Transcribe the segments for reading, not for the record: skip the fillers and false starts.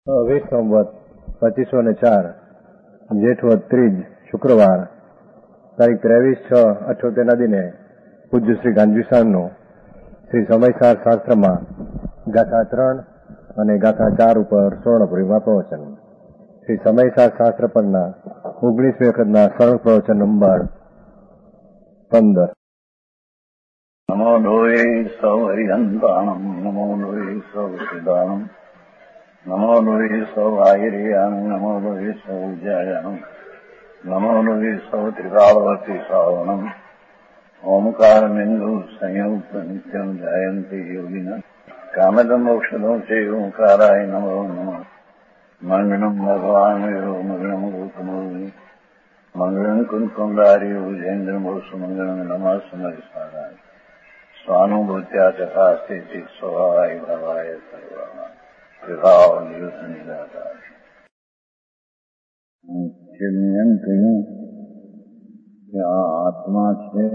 20 સંવત 2504 જેઠવદ ત્રીજ શુક્રવાર તારીખ 23/6/78 દિને પૂજ્ય શ્રી ગાંધી સ્વામીનું શ્રી સમયસાર શાસ્ત્રમાં ગાથા 3 અને ગાથા 4 ઉપર સ્વર્ણપુરીમાં પ્રવચન. શ્રી સમયસાર શાસ્ત્ર પરના 19મી વખતના સરળ પ્રવચન નંબર 15. નમો લોહે સૌ હરિહંતાણમ નમો લોહે સૌ સિદ્ધાણમ નમો લોહે સૌ આયર્યાણમ નમો લોહે સૌ ઉજ્જાયાણમ નમો લોહે સૌ ત્રિકાળવતી શ્રાવણમ ઓમકારમિંદુ સંયુક્ત નિત્યમ જાયંતી યોગિના કામદમોક્ષદો છે ઓંકારાય નમો નમઃ. મંગળમ ભગવાન વિરો મંગળમ ગૌતમોની મંગળમ કુંકુંડારી ઉજેન્દ્રમો સુમંગળમ નમઃ સમયસારાય स्वानुभूत्या तथा स्थिति स्वभावाय भावाय सर्वमा विभाव नियुक्त निराकार. એમ કહ્યું કે આ આત્મા છે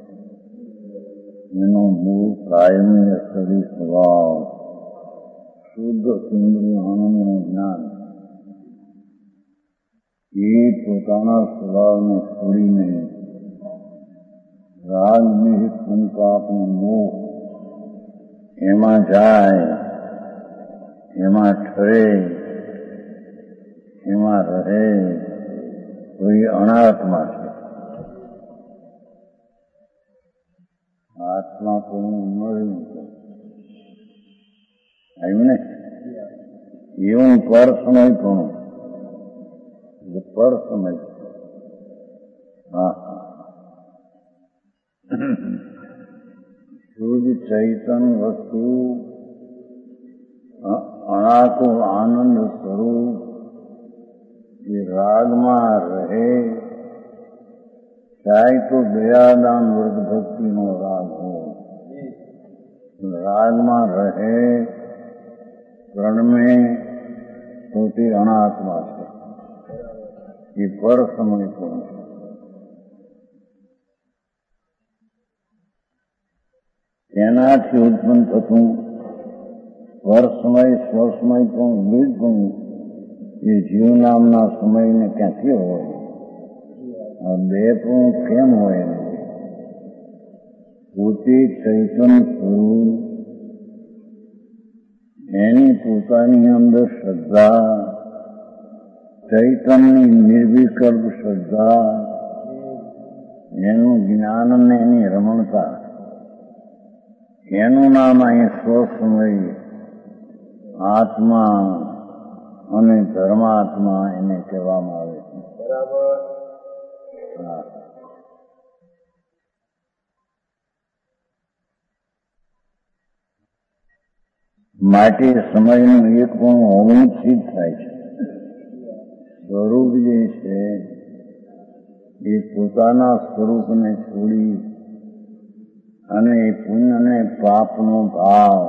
એનો મૂળ કાયમી અસરી સ્વભાવ શુદ્ધ ઇન્દ્રિયાનું જ્ઞાન એ પોતાના સ્વભાવને છોડીને રાગ મેહ સંતાપનો મોહ એમાં જાય, એમાં ઠરે, એમાં રહે તો એ અનાત્મા છે. આત્મા તો મળ્યું છે એમને એવું પર સમય પણ પર સમય. હા, શુદ્ધ ચૈતન વસ્તુ અનાકુળ આનંદ સ્વરૂપ એ રાગમાં રહે, ચાહે તો દયાદાન વર્ગ ભક્તિનો રાગ હોય, રાગમાં રહે પ્રણમે તો તે અનાત્મા છે. એ પર સમય પણ છે. તેનાથી ઉત્પન્ન થતું પરસમય સ્વસમય પણ બીજ પણ એ જીવ નામના સમયને ક્યાંથી હોય? આ બે પણ કેમ હોય? પોતે ચૈતન્ય સ્વરૂપ એની પોતાની અંદર શ્રદ્ધા, ચૈતન્યની નિર્વિકલ્પ શ્રદ્ધા, એનું જ્ઞાન અને એની રમણતા, એનું નામ અહીં સ્વસમય આત્મા અને ધર્માત્મા એને કહેવામાં આવે છે. બરાબર. માટે સમયનું એક પણ હોવું સિદ્ધ થાય છે. સ્વરૂપ જે છે એ પોતાના સ્વરૂપને છોડી અને પુણ્ય અને પાપનો ભાવ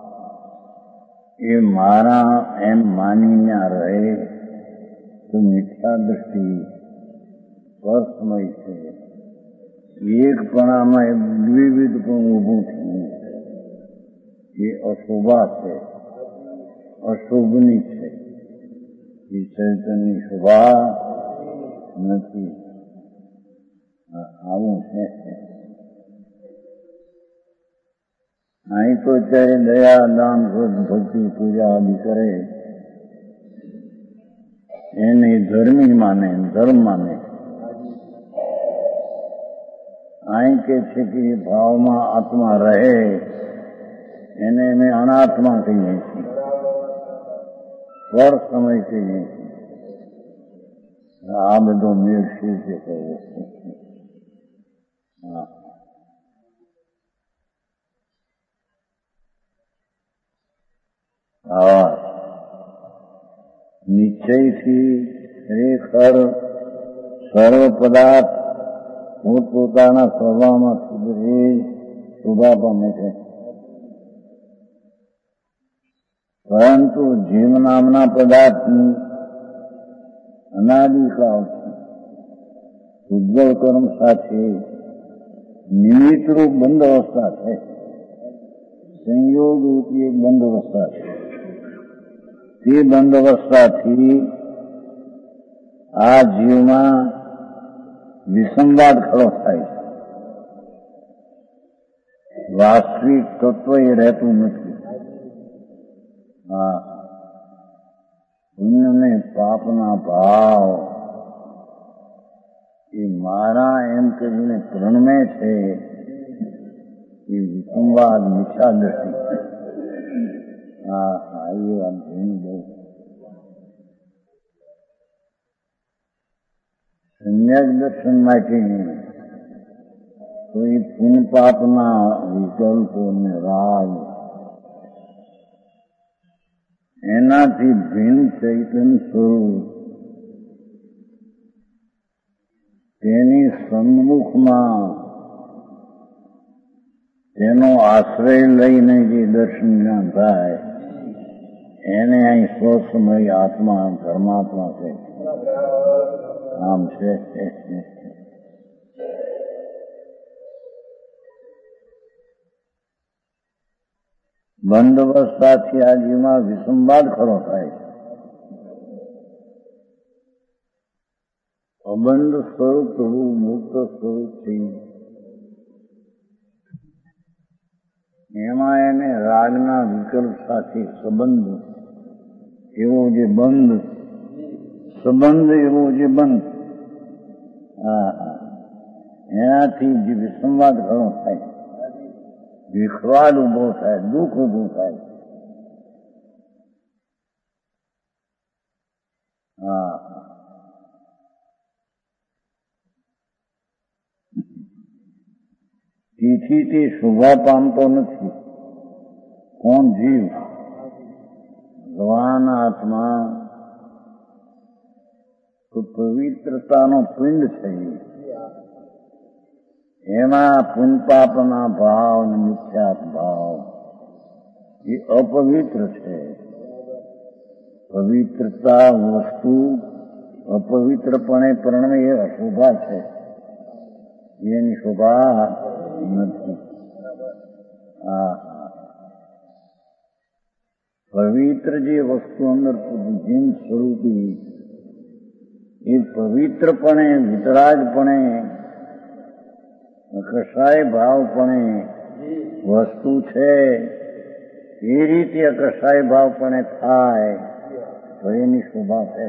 એ મારા એમ માનીને રહે તો મિથ્યા દ્રષ્ટિ સ્પર્શમય છે. એકપણામાં દ્વિવિધ પણ ઊભું થયું એ અશોભા છે, અશુભની છે. એ ચૈતન્યની શોભા નથી. આવું છે. અહીં તો ચાહે દયા દાન ભક્તિ પૂજા આદિ કરે એને ધર્મી માને, ધર્મ માને. અહીં કે છે કે ભાવમાં આત્મા રહે એને અમે અનાત્મા કહીએ છીએ, પર સમય કહીએ છીએ. આ બધો મેળ શું છે કહ્યું? હા, આવા નિશ્ચયથી ખરેખર સર્વ પદાર્થ પોતપોતાના સ્વભાવમાં સુધરે શોભા પામે છે. પરંતુ જીવ નામના પદાર્થની અનાદિકાળથી ઉદ્ભવ કર્મ સાથે નિમિત્તરૂપ બંધ અવસ્થા છે, સંયોગ રૂપી એક બંધ અવસ્થા છે. તે બંધ અવસ્થાથી આ જીવમાં વિસંવાદ ખડો થાય છે. વાસ્તવિક તત્વ એ રહેતું નથી. હા, પુણ્ય ને પાપના ભાવ એ મારા એમ કરીને પ્રણમે છે. એ વિસંવાદ મિથ્યા દ્રષ્ટિ. હા હા, એ વાત ઘણી બહુ સમ્યક દર્શન માટે કોઈ પુણ્ય પાપના વિકલ્પોને રાગ એનાથી ભિન્ન ચૈતન્ય સ્વરૂપ તેની સન્મુખમાં તેનો આશ્રય લઈને જે દર્શન જ્ઞાન થાય એને અહીં સ્વસમય આત્મા ધર્માત્મા છે. આમ છે. બંધ અવસ્થાથી આ જીવમાં વિસંવાદ ખડો થાય છે. અબંધ સ્વરૂપ થવું મુક્ત સ્વરૂપથી એમાં એને રાગના વિકલ્પ સાથે સંબંધ એવો જે બંધ, સંબંધ એવો જે બંધ, એનાથી જે વિસંવાદ ઘણો થાય, વિખવાદ ઉભો થાય, દુઃખ ઉભું થાય. તેથી તે શોભા પામતો નથી. કોણ? જીવ. ભગવાન આત્મા તો પવિત્રતાનો પિંડ છે. એમાં પુણ્યપાપના ભાવ અને મિથ્યાત ભાવ એ અપવિત્ર છે. પવિત્રતા વસ્તુ અપવિત્રપણે પરણે એ અશોભા છે. એની શોભા નથી. પવિત્ર જે વસ્તુ અંદર જીન સ્વરૂપી એ પવિત્રપણે વિતરાગપણે અકસાય ભાવપણે વસ્તુ છે. એ રીતે અકસાય ભાવપણે થાય તો એની શોભા છે.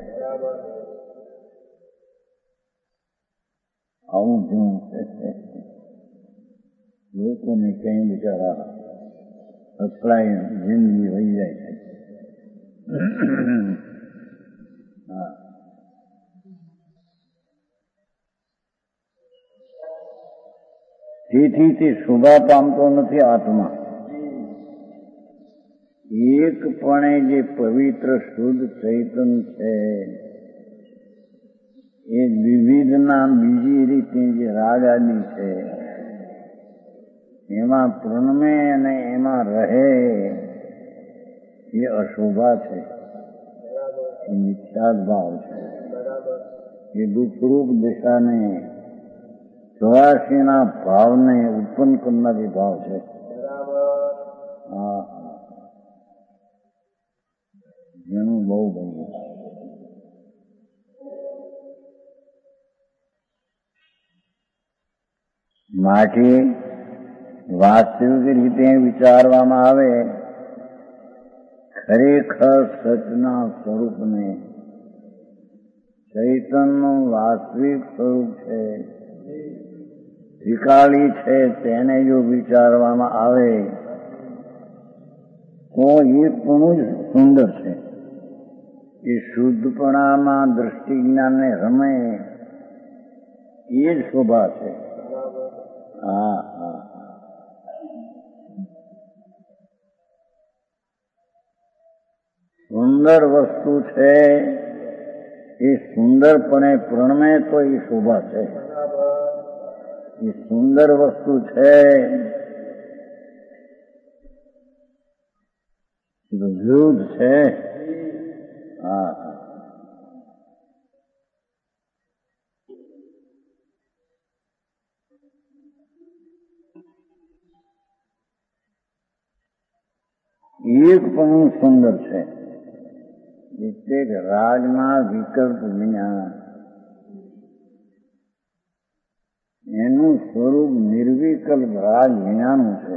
આવું જેવું છે. લોકોને કઈ બિચારા અથડાય જિંદગી વહી જાય છે. તેથી તે શોભા પામતો નથી. આત્મા એકપણે જે પવિત્ર શુદ્ધ ચૈતન્ય છે એ વિવિધના બીજી રીતે જે રાગ આદિ છે એમાં પ્રણમે અને એમાં રહે એ અશોભા છે. એ મિથ્યાદ ભાવ છે. એ દુઃખરૂપ દિશાને 84ના ભાવને ઉત્પન્ન કરનારી ભાવ છે. જેનું બહુ બન્યું. માટે વાસ્તવિક રીતે વિચારવામાં આવે ખરેખર સચના સ્વરૂપને ચૈતન્યનું વાસ્તવિક સ્વરૂપ છે, ત્રિકાળી છે, તેને જો વિચારવામાં આવે તો એ પણ જ સુંદર છે. એ શુદ્ધપણામાં દ્રષ્ટિ જ્ઞાનને રમે એ જ શોભા છે. સુંદર વસ્તુ છે એ સુંદરપણે પ્રણમે તો એ શોભા છે. એ સુંદર વસ્તુ છે વિરુદ્ધ છે. એક પણ સુંદર છે. એટલે કે રાગના વિકલ્પ વિના એનું સ્વરૂપ નિર્વિકલ્પ રાગ વિનાનું છે.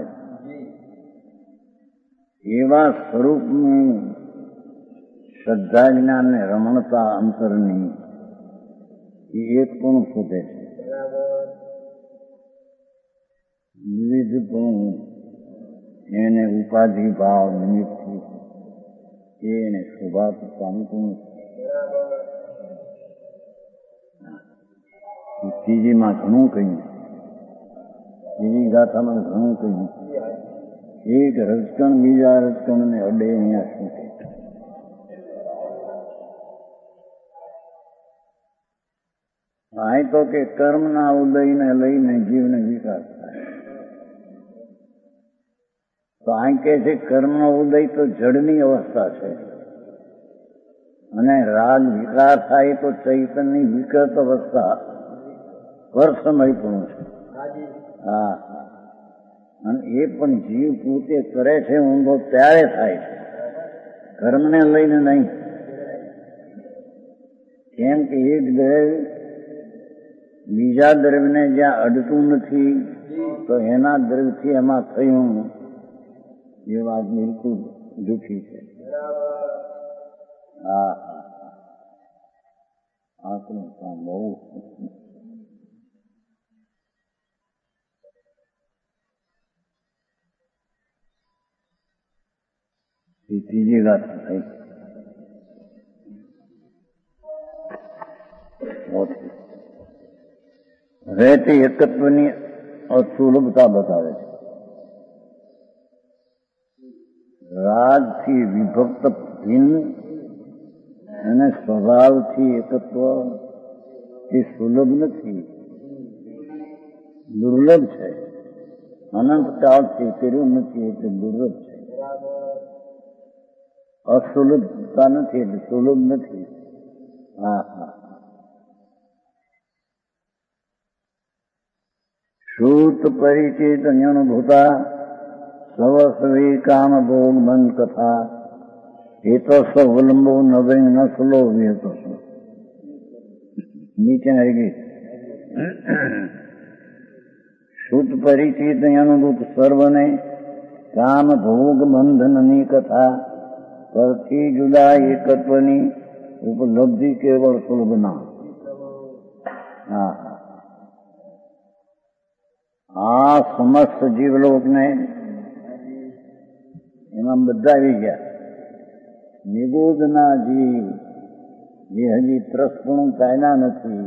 એવા સ્વરૂપનું શ્રદ્ધા જ્ઞાન ને રમણતા અંતરની એ એક પણ ફૂટે છે. વિવિધ પણ એને ઉપાધિ ભાવ નિમિત્તથી એને સ્વભાવ પામતું નથી. ત્રીજીમાં ઘણું કહ્યું, ત્રીજી ગાથામાં ઘણું કહ્યું. એક રજકણ બીજા રજકણને અડે અહીંયા છૂટે. અહીં તો કે કર્મના ઉદયને લઈને જીવને વિકાસ થાય. તો અહીં કે છે કર્મનો ઉદય તો જડની અવસ્થા છે અને રાગ વિકાર થાય તો ચૈતન્યની વિકૃત અવસ્થા વર્ષમયપણું છે. હા, અને એ પણ જીવ પોતે કરે છે ઊંઘો ત્યારે થાય છે, કર્મને લઈને નહીં. કેમ કે એક દ્રવ્ય બીજા દ્રવ્યને જ્યાં અડતું નથી તો એના દ્રવ્યથી એમાં થયું એ વાત બિલકુલ જૂઠી છે. હા, આપણું કામ બહુ ત્રીજી વાત થઈ. રહેતી એકત્વની અસુલભતા બતાવે છે. રાગથી વિભક્ત ભિન્ન અને સ્વભાવથી એકત્વ એ સુલભ નથી, દુર્લભ છે. અનંત કાળથી કર્યું નથી એટલે દુર્લભ છે. અસુલભતા નથી એટલે સુલભ નથી. હા હા. શ્રુત પરિચિત અનુભૂતા સવસ્વી કામ ભોગ બંધ કથા હેતો સવલંબો નવે નસલો વિહતો. નીચે આવી ગઈ. શ્રુત પરિચિત અનુભૂત સર્વને કામ ભોગ બંધનની કથા પરથી જુદા એકત્વની ઉપલબ્ધિ કેવળ સુલભના. હા, આ સમસ્ત જીવલોકને એમાં બધા આવી ગયા. નિગોદના જીવ જે હજી ત્રસપણું કાયના નથી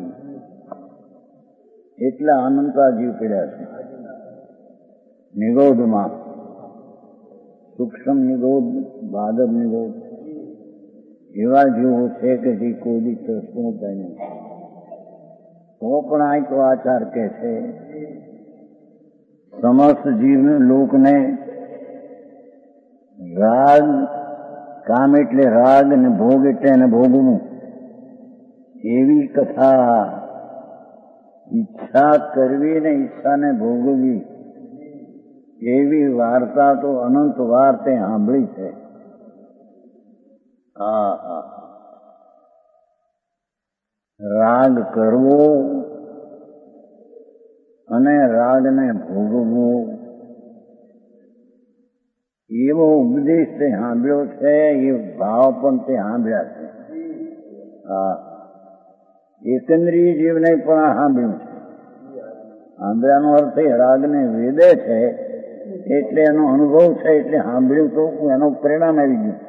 એટલા અનંતા જીવ પડ્યા છે. નિગોદમાં સૂક્ષ્મ નિગોદ, ભાદર નિગોદ એવા જીવો છે કે જે કોઈ ત્રસપણું કાયના નથી. તો પણ આ તો આચાર કે છે સમસ્ત જીવ લોકને રાગ, કામ એટલે રાગ અને ભોગ એટલે એને ભોગવું એવી કથા, ઈચ્છા કરવી ને ઈચ્છાને ભોગવવી એવી વાર્તા તો અનંત વાર તે સાંભળી છે. હા, રાગ કરવો અને રાગને ભોગવવો એવો ઉપદેશ તે સાંભળ્યો છે, એ ભાવ પણ તે સાંભળ્યા છે. હા, એકંદરી જીવને પણ આ સાંભળ્યું છે. સાંભળ્યાનો અર્થ એ રાગને વેદે છે એટલે એનો અનુભવ છે, એટલે સાંભળ્યું તો એનું પરિણામ આવી ગયું.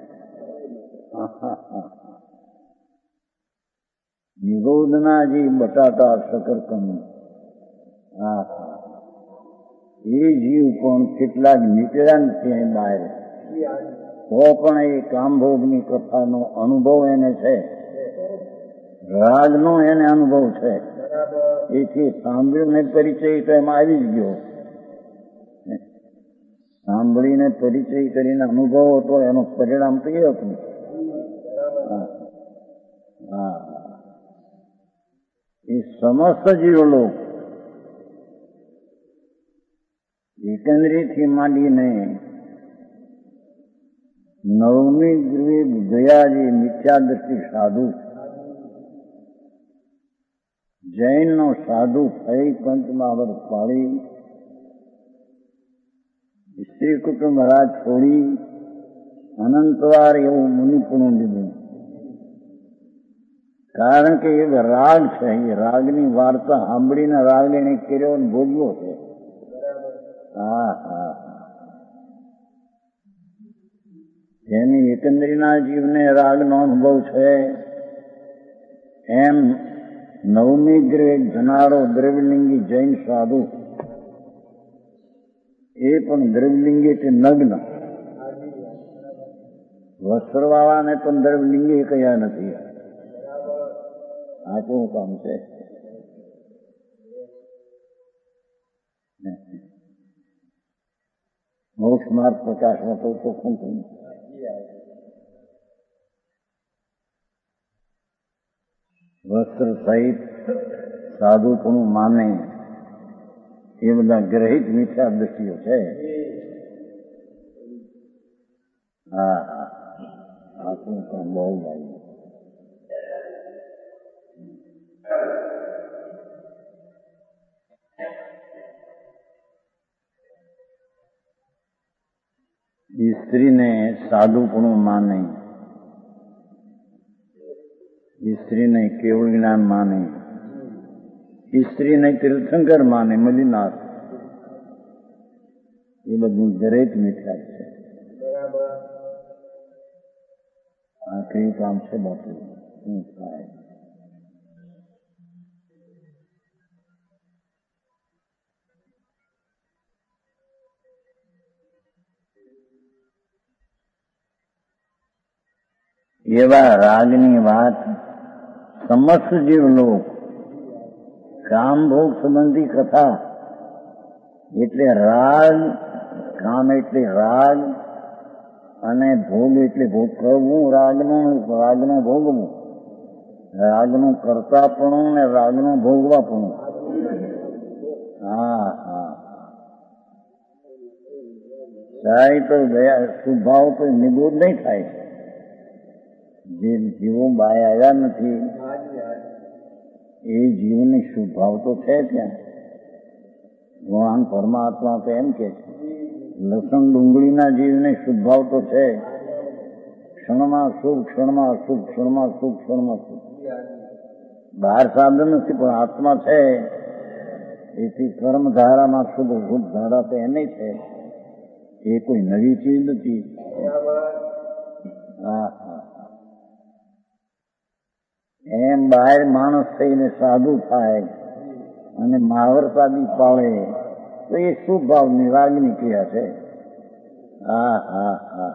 નિગોદના જે બટાટા શકરકંદ, હા, એ જીવ પણ કેટલાક નીકળ્યા નથી બહાર, તો પણ એ કામભોગની કથાનો અનુભવ એને છે, રાગનો એને અનુભવ છે. એથી સાંભળીને પરિચય તો એમાં આવી જ ગયો. સાંભળીને પરિચય કરીને અનુભવ હતો એનું પરિણામ તો એ હતું. હા, એ સમસ્ત જીવલોક એકંદરીથી માંડીને નવમી ગૃહે દયાજી મિથ્યા દ્રષ્ટિ સાધુ, જૈનનો સાધુ થઈ પંચમા વર્ષ પાળી સ્ત્રી કુટુંબ રાજ છોડી અનંતવાર એવું મુનિપણું લીધું. કારણ કે એ રાગ છે, એ રાગની વાર્તા સાંભળીને રાગ એને કર્યો ને ભોગવો છે. હા હા, જેની એકંદરીના જીવને રાગનો અનુભવ છે, એમ નવમી ગ્રહે જનારો દ્રવ્યલિંગી જૈન સાધુ એ પણ દ્રવ્યલિંગીથી નગ્ન, વસ્ત્રવાળાને પણ દ્રવ્યલિંગી કયા નથી. આ કેવું કામ છે? મોક્ષ માર્ગ પ્રકાશમાં તો ચોખ્ખું થયું. વસ્ત્ર સહિત સાધુપણું માને એ બધા ગ્રહિત મિથ્યા દ્રષ્ટિઓ છે. હા હા, આપણું પણ બહુ ભાઈ. સ્ત્રીને સાધુપણું માને, સ્ત્રીને કેવળ જ્ઞાન માને, સ્ત્રીને તીર્થંકર માને, મદીનાથ, એ બધું દરેક મિથ્યા છે. આ કયું કામ છે બાપુ? શું થાય? એવા રાગની વાત સમસ્ત જીવ લોક, કામભોગ સંબંધી કથા એટલે રાગ, કામ એટલે રાગ અને ભોગ એટલે ભોગ કરવું, રાગનો ભોગવું, રાગનું કરતાપણું ને રાગનું ભોગવાપણું. હા હા, સાહેબ તો ગયા સ્વભાવ તો નિગોદ નહીં થાય. જે જીવો બહાર આવ્યા નથી એ જીવની સ્વભાવ તો છે ત્યાં. ભગવાન પરમાત્મા તો એમ કે છે, લસણ ડુંગળીના જીવને સ્વભાવ તો છે, ક્ષણમાં સુખ, ક્ષણમાં સુખ, ક્ષણમાં સુખ, ક્ષણમાં સુખ. બહાર સાધન નથી પણ આત્મા છે. એથી કર્મધારામાં શુભ શુભ ધારા તો એને છે, એ કોઈ નવી ચીજ નથી. હા હા, એમ બહાર માણસ થઈને સાધુ થાય અને મહાવરસાદી પાળે તો એ શુભ ભાવની રાગની ક્રિયા છે. હા હા હા,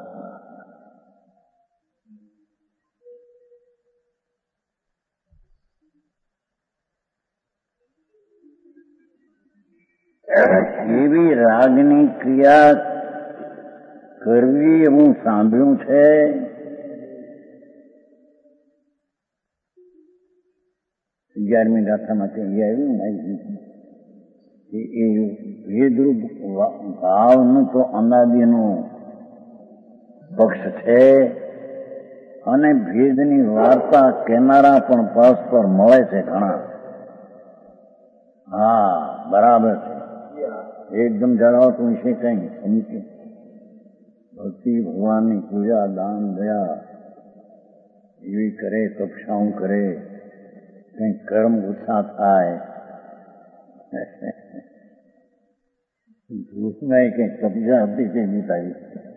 એવી રાગની ક્રિયા કરવી હું સાંભળ્યું છે. 11મી ગાથામાં ત્યાં આવ્યું ને એ ભેદરૂપ ભાવનું તો અનાદિનું પક્ષ છે અને ભેદની વાર્તા કેનારા પણ પરસ્પર મળે છે ઘણા. હા બરાબર છે, એકદમ જણાવતું વિશે કઈ સમજે. ભક્તિ ભગવાનની પૂજા, દાન, દયા એવી કરે, કક્ષાઓ કરે, કઈ કર્મ ઉત્સાહ થાય, ધૂપમાં કઈ કબજા હતી કે નીતાવી.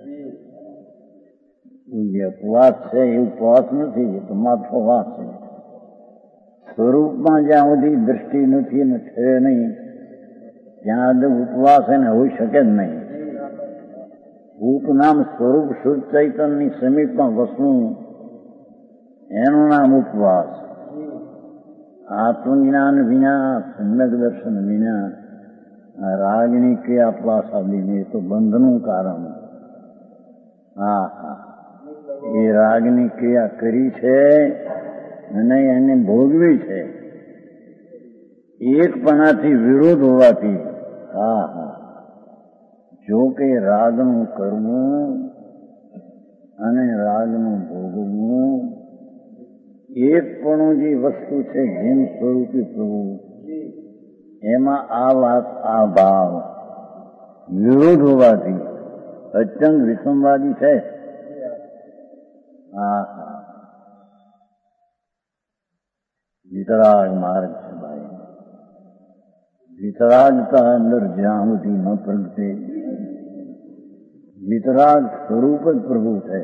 જે ઉપવાસ છે એ ઉપવાસ નથી, એ તો માથો વાસ છે. સ્વરૂપમાં જ્યાં સુધી દ્રષ્ટિ નથી ને છે નહીં ત્યાં ઉપવાસ એને હોઈ શકે જ નહીં. ઉપનામ સ્વરૂપ શુદ્ધ ચૈતનની સમીપમાં વસવું એનું નામ ઉપવાસ. આત્મજ્ઞાન વિના, સમ્યક દર્શન વિના રાગની ક્રિયા પ્લાસાદીને એ તો બંધનું કારણ. હા હા, એ રાગની ક્રિયા કરી છે અને એને ભોગવી છે એકપણાથી વિરોધ હોવાથી. હા હા, જો કે રાગનું કરવું અને રાગનું ભોગવવું એક પણ જે વસ્તુ છે જીન સ્વરૂપી પ્રભુ, એમાં આ વાત, આ ભાવ વિરોધ હોવાથી અત્યંત વિસંવાદી છે. વિતરાગ માર્ગ છે ભાઈ. વિતરાગતા અંદર જ્યાં સુધી ન પ્રગટે, વિતરાગ સ્વરૂપ જ પ્રભુ છે.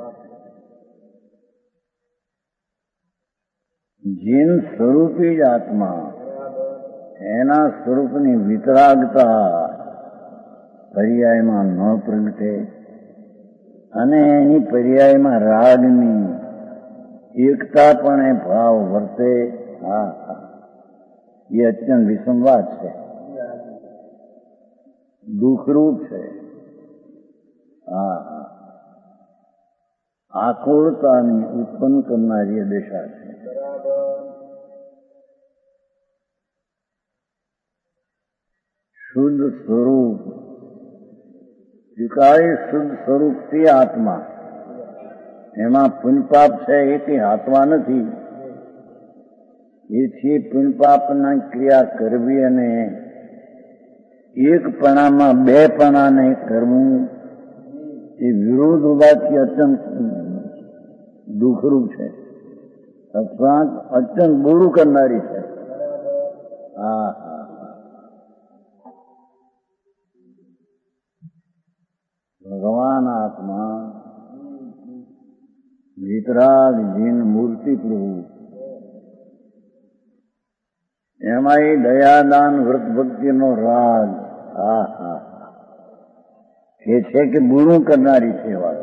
જીન સ્વરૂપી જ આત્મા, એના સ્વરૂપની વિતરાગતા પર્યાયમાં ન પ્રગટે અને એની પર્યાયમાં રાગની એકતા પણ એ ભાવ વર્તે, એ અત્યંત વિસંવાદ છે, દુઃખરૂપ છે. આકુળતાની ઉત્પન્ન કરનારી દશા છે. શુદ્ધ સ્વરૂપ, વિકારી શુદ્ધ સ્વરૂપ તે આત્મા, એમાં પુણ્યપાપ છે એ કઈ આત્મા નથી. એથી પુણ્યપાપના ક્રિયા કરવી અને એકપણામાં બે પણાને કરવું એ વિરોધ હોવાથી અત્યંત દુઃખરૂપ છે, અથવા અત્યંત બુરું કરનારી છે. ભગવાન આત્મા વિતરાગ જીન મૂર્તિ પ્રભુ, એમાં એ દયાદાન વ્રત ભક્તિનો રાગ એ છે કે બુરું કરનારી છે. વાત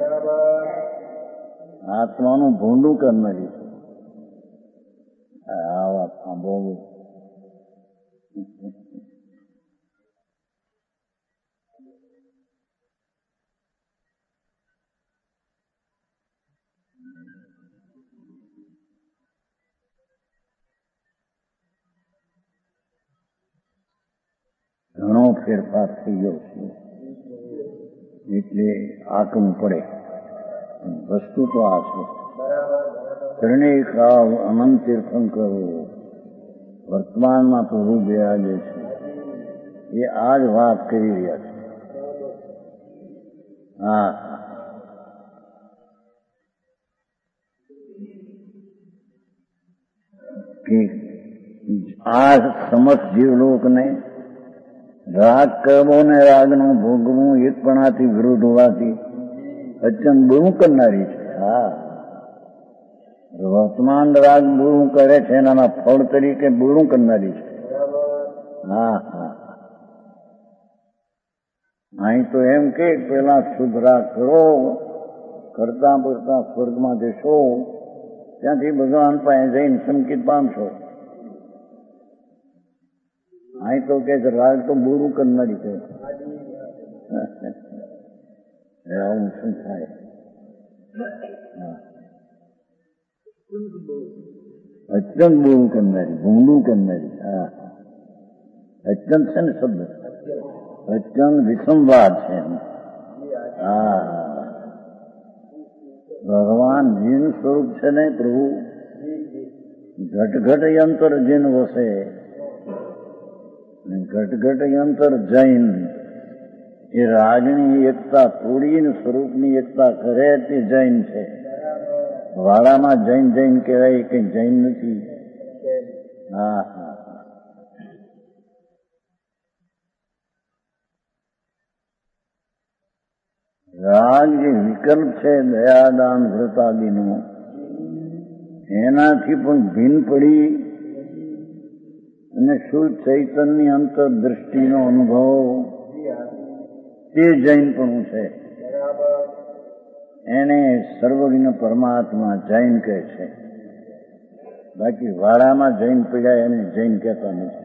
આત્માનું ભૂંડું કરનારી છે. આ વાત સાંભળવું. ઘણો ફેરફાર થઈ ગયો છે, એટલે આંકવું પડે. વસ્તુ તો આ છે. ત્રણેય કાળ અનંત તીર્થંકરો વર્તમાનમાં પ્રભુ બિરાજે છે, એ આ જ વાત કરી રહ્યા છે. કે આ સમસ્ત જીવલોકને રાગ કરવો ને રાગનો ભોગવું એકપણાથી વિરોધ હોવાથી અત્યંત બુરું કરનારી છે. વર્તમાન રાગ બુરું કરે છે, એના ફળ તરીકે બુરું કરનારી છે. અહીં તો એમ કે પેલા શુદ્ધ રાગ કરો, કરતા કરતા સ્વર્ગમાં જશો, ત્યાંથી ભગવાન પાસે જઈને સંકેત પામશો. અહીં તો કે રાગ તો બુરું કરનારી છે. આવું શું થાય? અત્યંત બુરું કરનારી, ભૂંડું કરનારી. અત્યંત છે ને શબ્દ, અત્યંત વિસંવાદ છે. ભગવાન જીન સ્વરૂપ છે ને પ્રભુ, ઘટઘટ યંત્ર જીન વસે, ઘટઘટ યંત્ર જૈન. એ રાગની એકતા તોડીને સ્વરૂપની એકતા કરે તે જૈન છે. વાડામાં જૈન જૈન કહેવાય, કઈ જૈન નથી. રાગ જે વિકલ્પ છે દયાદાન વ્રતાદિનો, એનાથી પણ ભિન્ન પડી અને શુદ્ધ ચૈતન્ય અંતરદ્રષ્ટિનો અનુભવ, તે જૈનપણું છે. એને સર્વજ્ઞ પરમાત્મા જૈન કહે છે. બાકી વાડામાં જૈન પડ્યા એને જૈન કહેતા નથી.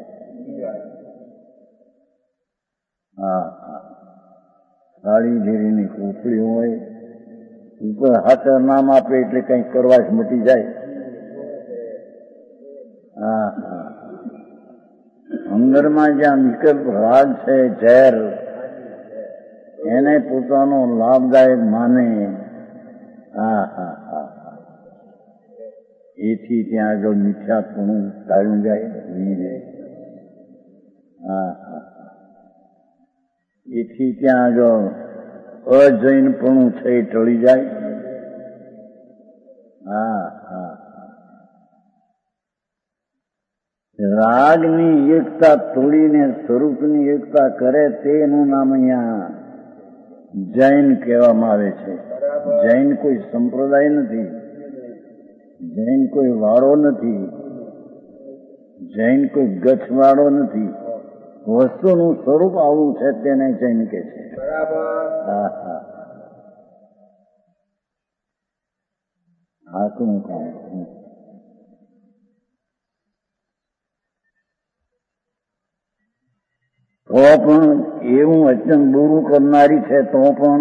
સાડી ઝીરીની કોથળી હોય, ઉપર હાથર નામ આપે એટલે કંઈક કરવાશ મટી જાય. અંદરમાં જ્યાં વિકલ્પ રાગ છે, ઝેર, એને પોતાનો લાભદાયક માને, એથી ત્યાં આગળ મિથ્યાત્વનું ટાળ્યું જાય. હા હા, એથી ત્યાં આગળ અજૈનપણું છે એ ટળી જાય. હા હા, રાગની એકતા તોડીને સ્વરૂપની એકતા કરે તેનું નામ અહીંયા જૈન કહેવામાં આવે છે. જૈન કોઈ સંપ્રદાય નથી, જૈન કોઈ વાળો નથી, જૈન કોઈ ગચ્છવાળો નથી. વસ્તુનું સ્વરૂપ આવું છે તેને જૈન કહે છે. હા હા, હા શું કહું. તો પણ એવું વચન બુરું કરનારી છે તો પણ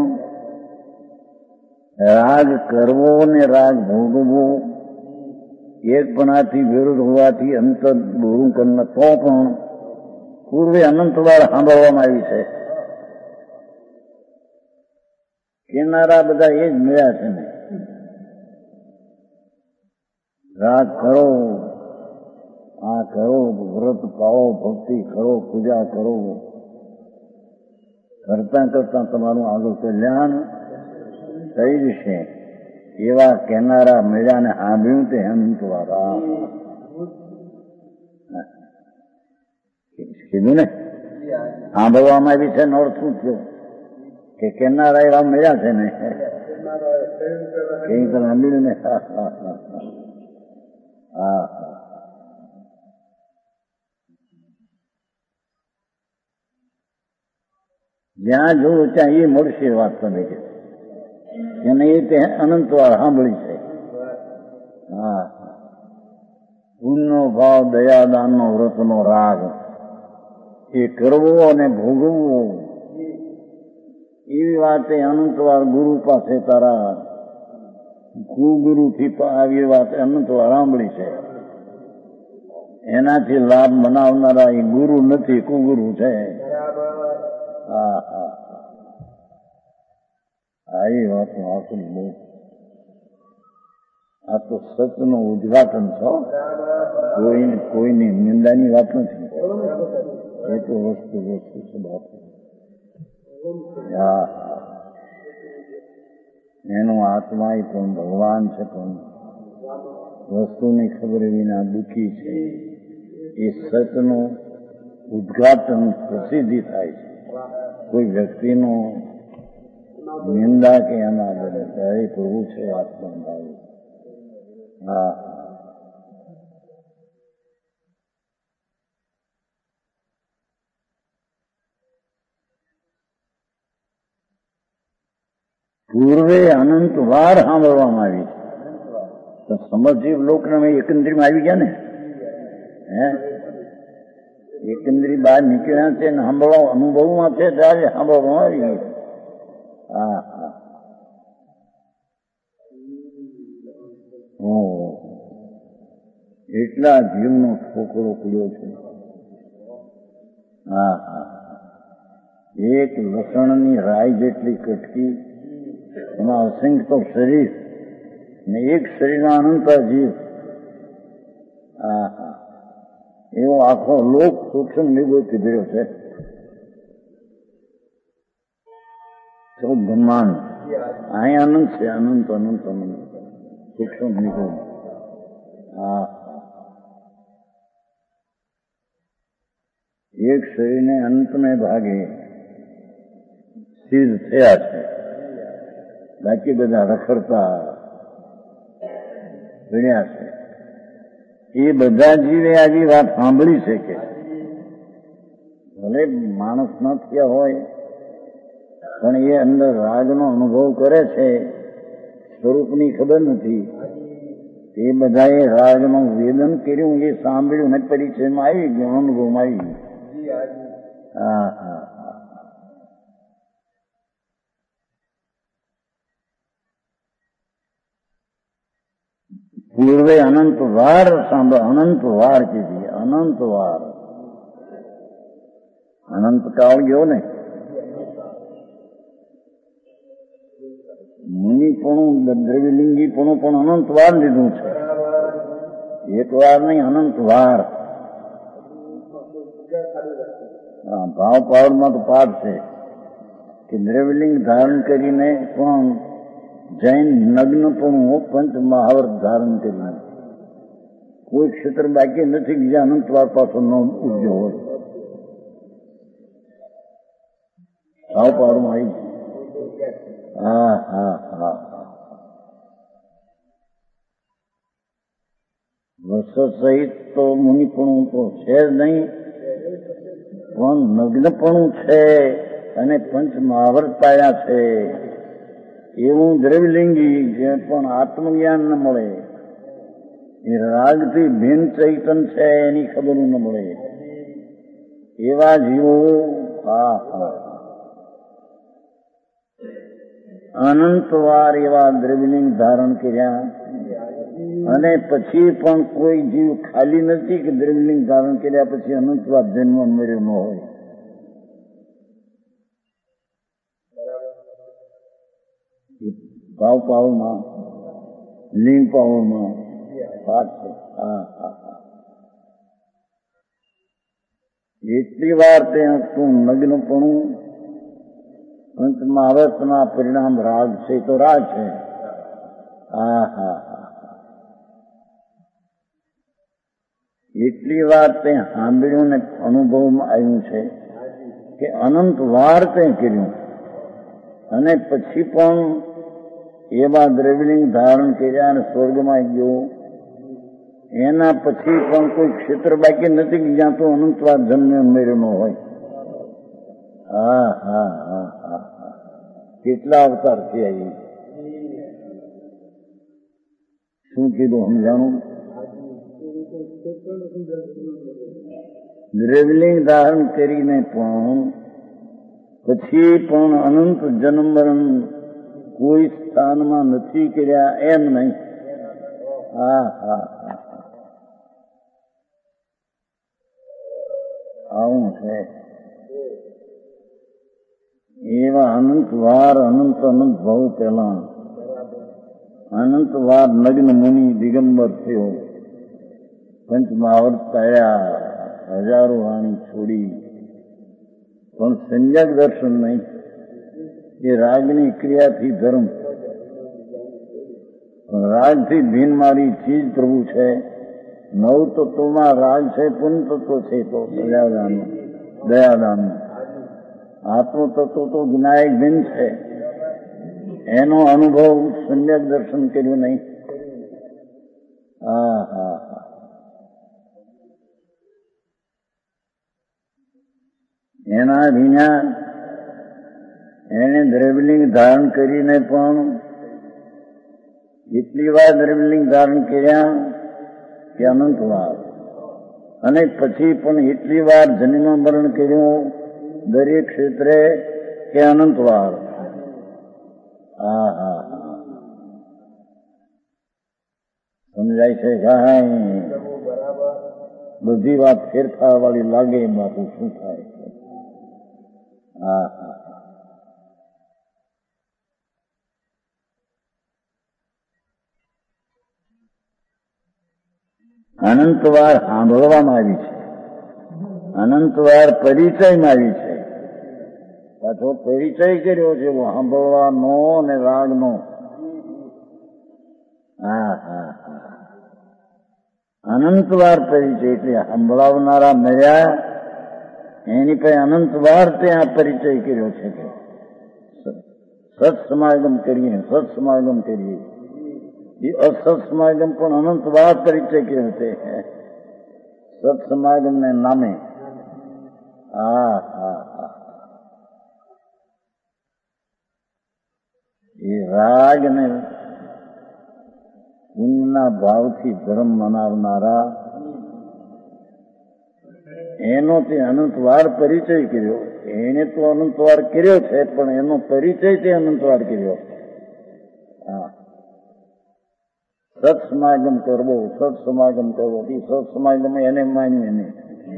રાગ કરવો ને રાગ ભોગવવો એકપણાથી વિરુદ્ધ હોવાથી અંતર બુરું કરનાર તો પણ પૂર્વે અનંતવાર સાંભળવામાં આવી છે. કેનારા બધા એ જ મળ્યા છે ને. રાગ કરો, આ કરો, વ્રત પાવો, ભક્તિ કરો, પૂજા કરો, કરતા કરતા તમારું આગળ કલ્યાણ થઈ જશે. એવા કહેનારા મેળાને સાંભળ્યું તે હેમંતવાળા કીધું ને. સાંભળવામાં આવી છે ને અર્થ શું થયો કે કહેનારા એવા મેળા છે ને કઈ સાંભળ્યું ને. હા હા હા હા, જ્યાં જોવું ત્યાં એ મળશે વાત તમે કે એને એ તે અનંતવાર સાંભળી છે. હા, પુણ્યનો ભાવ, દયાદાનનો, વ્રતનો રાગ એ કરવો અને ભોગવવો એવી વાત એ અનંતવાર ગુરુ પાસે તારા કુગુરુથી આવી વાત અનંતવાર સાંભળી છે. એનાથી લાભ મનાવનારા એ ગુરુ નથી, કુગુરુ છે. હા હા, આવી વાત આખું બહુ. આ તો સતનું ઉદઘાટન છો, કોઈની નિંદાની વાત નથી. એ તો વસ્તુ છે બાપુ. હા, એનો આત્મા પણ ભગવાન છે, પણ વસ્તુની ખબર વિના દુઃખી છે. એ સતનું ઉદઘાટન પ્રસિદ્ધિ થાય છે. કોઈ વ્યક્તિનો નિંદા કે એના બને પ્રભુ છે આત્મા. હા, પૂર્વે અનંતવાર સાંભળવામાં આવી તો સમજીવ લોકને એકંદરીમાં આવી ગયા ને. હે, એકંદરી બહાર નીકળ્યા છે ને સાંભળવા અનુભવમાં છે ત્યારે સાંભળવામાં આવી ગયું. હા હા, એટલા જીવનો ઠોકરો પડ્યો છે. હા હા, એક લસણની રાય જેટલી કટકી, એમાં અસંખ્ય શરીર ને એક શરીરમાં અનંત જીવ. હા હા, એવો આખો લોક સૂક્ષ્મ નિગોથી ભર્યો છે. બ્રહ્માંડ અહીં અનંત છે, અનંત અનંત અનંત સૂક્ષ્મ નિગો. હા, એક શરીરને અંતને ભાગે સિદ્ધ થયા છે, બાકી બધા રખડતા ભણ્યા છે. એ બધા જીવે આવી વાત સાંભળી છે કે ભલે માણસ ન થયા હોય પણ એ અંદર રાગનો અનુભવ કરે છે, સ્વરૂપની ખબર નથી. એ બધાએ રાગનું વેદન કર્યું, એ સાંભળ્યું ને પરિચયમાં આવી ગયું, અનુભવમાં આવી ગયું. હા હા, પૂર્વે અનંતવાર સાંભળ, અનંતવાર કીધી, અનંતવાર. અનંતકાળ ગયો ને. મુનિપણું, દ્રવ્યલિંગીપણું પણ અનંતવાર લીધું છે. એક વાર નહીં, અનંત વાર. ભાવ પાવરમાં તો પાઠ છે કે દ્રવ્યલિંગ ધારણ કરીને પણ જૈન નગ્નપણું પંચ મહાવર્ત ધારણ કરીને કોઈ ક્ષેત્ર બાકી નથી કે જ્યાં અનંત વાર પાછો ન ઉજ્યો હોય. ભાવ પાવરમાં આવી. હા હા હા. વર્ષ સહિત તો મુનિપણું તો છે જ નહીં, પણ નગ્નપણું છે અને પંચ મહાવર્ત પાયા છે એવું દ્રવ્યલિંગી જે પણ આત્મજ્ઞાન ન મળે, એ રાગથી ભિન્ન ચૈતન છે એની ખબર ન મળે એવા જીવો અનંત વાર એવા દ્રવ્યલિંગ ધારણ કર્યા. અને પછી પણ કોઈ જીવ ખાલી નથી કે દ્રવ્યલિંગ ધારણ કર્યા પછી અનંત વાર જન્મ મર્યો ન હોય. ભાવ પાવમાં લિંગ પાવમાં વાત છે. એટલી વાર તે હતું નગ્નપણું પંચ મહાવર્તના પરિણામ રાગ છે તો રાગ છે. એટલી વાર તે સાંભળ્યું ને અનુભવમાં આવ્યું છે કે અનંત વાર તે કર્યું અને પછી પણ એવા દ્રવ્યલિંગ ધારણ કર્યા અને સ્વર્ગમાં ગયો. એના પછી પણ કોઈ ક્ષેત્ર બાકી નથી કે જ્યાં તો અનંત વાર જન્મ્યો મેળ્યો ન હોય. કેટલા અવતાર થયા. શું કીધું સમજાણું? દ્રવ્યલિંગ ધારણ કરીને પણ પછી પણ અનંત જન્મ મરણ કોઈ સ્થાનમાં નથી કર્યા એમ નહીં. આવું છે. એવા અનંત વાર અનંત અનંત ભાવ પેલા અનંત વાર નગ્ન મુનિ દિગંબર થયો, પંચ મહાવર્ત પાયા, હજારો વાણી છોડી, પણ સંજ્ઞક દર્શન નહીં. એ રાગની ક્રિયાથી ધર્મ, રાગથી ભીન મારી ચીજ પ્રભુ છે. નવ તત્વમાં રાગ છે, પૂર્ણ તત્વ છે તો દયાદાન. આત્મ તત્વ તો જ્ઞાયક ભિન્ન છે, એનો અનુભવ સંજ્ઞક દર્શન કર્યું નહીં. એના વિના એને દ્રવ્યલિંગ ધારણ કરીને પણ એટલી વાર દ્રવ્યલિંગ ધારણ કર્યા કે અનંત વાર, અને પછી પણ એટલી વાર જન્મ મરણ કર્યું દરેક ક્ષેત્રે કે અનંત વાર. સમજાય છે? કાંઈ બધી વાત ફેરફાર વાળી લાગે બાપુ શું થાય? અનંત વાર સાંભળવામાં આવી છે, અનંત વાર પરિચયમાં આવી છે. પાછો પરિચય કર્યો છે સાંભળવાનો અને રાગનો. અનંત વાર પરિચય એટલે સંભળાવનારા મળ્યા એની પાસે અનંત વાર ત્યાં પરિચય કર્યો છે કે સત્સમાગમ કરીએ, સત્સમાગમ કરીએ. એ અસત્સમાગમ પણ અનંત વાર પરિચય કર્યો છે સત્સમાગમ ને નામે. એ રાગ ને પુણ્યના ભાવથી ધર્મ મનાવનારા એનો તે અનંતવાર પરિચય કર્યો. એને તો અનંતવાર કર્યો છે પણ એનો પરિચય તે અનંતવાર કર્યો. સત્સમાગમ કરવો, સત્સમાગમ કરવો, એ સત્સમાગમ એને માન્યું એને.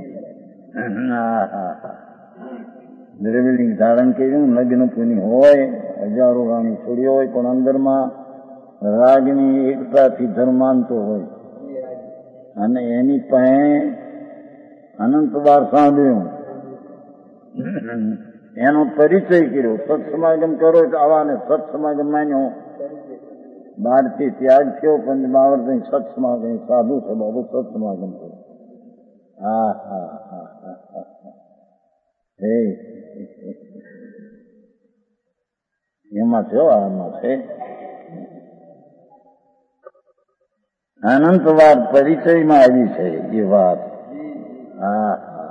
દ્રવ્યલિંગ ધારણ કર્યું, લગ્ન પુની હોય, હજારો રાણી છોડ્યો હોય, પણ અંદરમાં રાગની એકતાથી ધર્માંતો હોય. અને એની પાસે અનંતવાર સાંભળ્યું, એનો પરિચય કર્યો. સત્સમાગમ કરો તો આવાને સત્સમાગમ માન્યો, બહારથી ત્યાગ થયો, પંચમાવર્ત સત્સમાગમ, સાધુ છે બાબુ, સત્સમાગમ કરો. હા હા હા હા હે એમાં છે, આમાં છે અનંતવાર પરિચયમાં આવી છે એ વાત. હા હા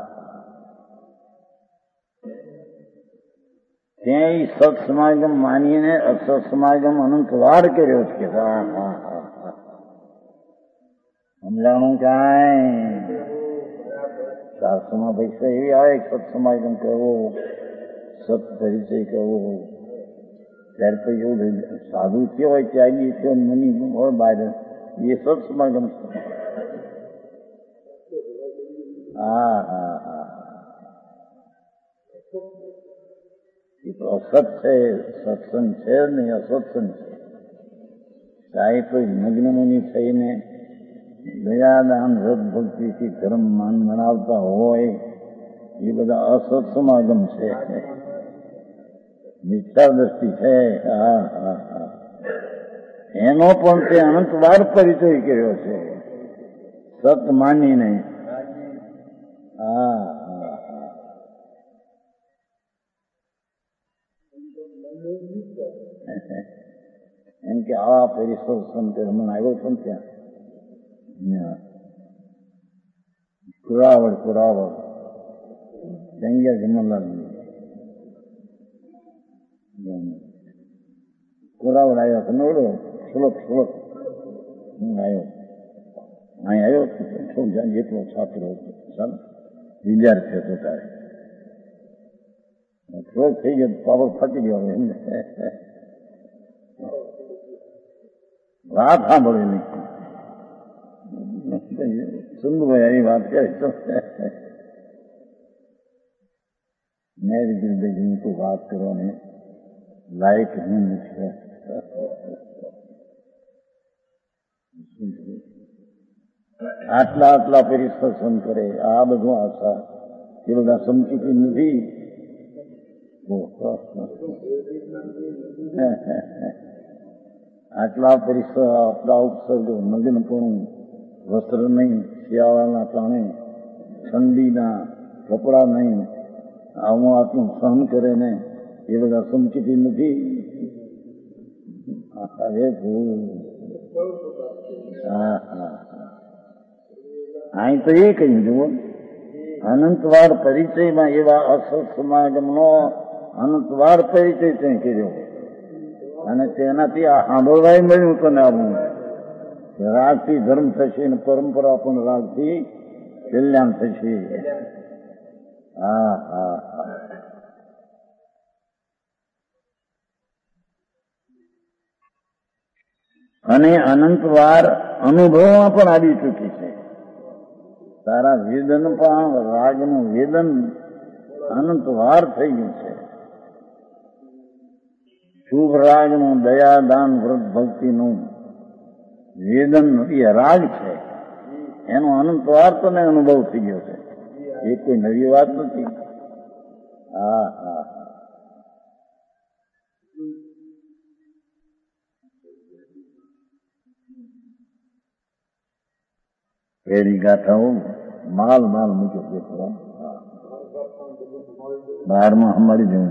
ત્યાં સત્સમાગમ માનીને અસત્સમાગમ અનંતવાર કર્યો છે. હા હા હા હા સમજાણું કાંઈ શાસ્ત્રમાં પૈસા એવી આવે, સત્સમાગમ કરવો, સત પરિચય કરવો. ત્યારે તો એવું સાધુ થયો હોય, ત્યાગી થયો, મુનિ હોય બહાર, એ સત્સમાગમ છે. હા હા હા એ તો અસત છે, સત્સંગ છે નહીં, અસત્સંગ છે. ચાહે કોઈ મગ્ન મુનિ થઈને દયાદાન વ્રત ભક્તિથી ધર્મ માન મનાવતા હોય, એ બધા અસત્સમાગમ છે, મિથ્યા દ્રષ્ટિ છે. હા હા હા એનો પણ તે અનંતવાર પરિચય કર્યો છે, સત માનીને. હા હા હા એમ કે આવા પરિસર સંતે હમણાં આવ્યો છું ને ત્યાં કુરાવડ જંગિયા જમનલાલ કુરાવડ આવ્યો હતો નવડો શ્લોક આવ્યો, અહીં આવ્યો છું જેટલો છાત્રો ચાલો વિદ્યાર્થી હતો તારે થોડોક થઈ ગયો, પાવર ફાટી ગયો. એમને વાત સાંભળેલી સુંદરભાઈ એની વાત કરે તો મેં કીધું તો વાત કરવાની લાયક હું નથી. આટલા પરિશ્રમ કરે, આ બધું આશા એ બધા સમચૂકી નથી. આટલા પરિશ્રમ, આટલા ઉપસર્ગ, મગ્નપણું, વસ્ત્ર નહીં, શિયાળાના ટાણે ઠંડીના કપડા નહીં, આવું આટલું સહન કરે ને એ બધા સમચૂકી નથી. હા હા અહીં તો એ કહ્યું જુઓ, અનંતવાર પરિચયમાં એવા અસત સમાગમનો અનંતવાર પરિચય ત્યાં કર્યો, અને તેનાથી આ સાંભળવાય મળ્યું તને આવું રાગથી ધર્મ થશે ને પરંપરા પણ રાગથી કલ્યાણ થશે. હા હા હા અને અનંતવાર અનુભવમાં પણ આવી ચૂકી છે. તારા વેદન પણ રાગનું વેદન અનંતવાર થઈ ગયું છે. શુભ રાગનું દયા દાન વ્રત ભક્તિનું વેદન એ રાગ છે, એનો અનંતવાર તને અનુભવ થઈ ગયો છે. એ કોઈ નવી વાત નથી. હા હા એની ગાથાઓ માલ મૂક્યો છે, 12માં અમારી જવું.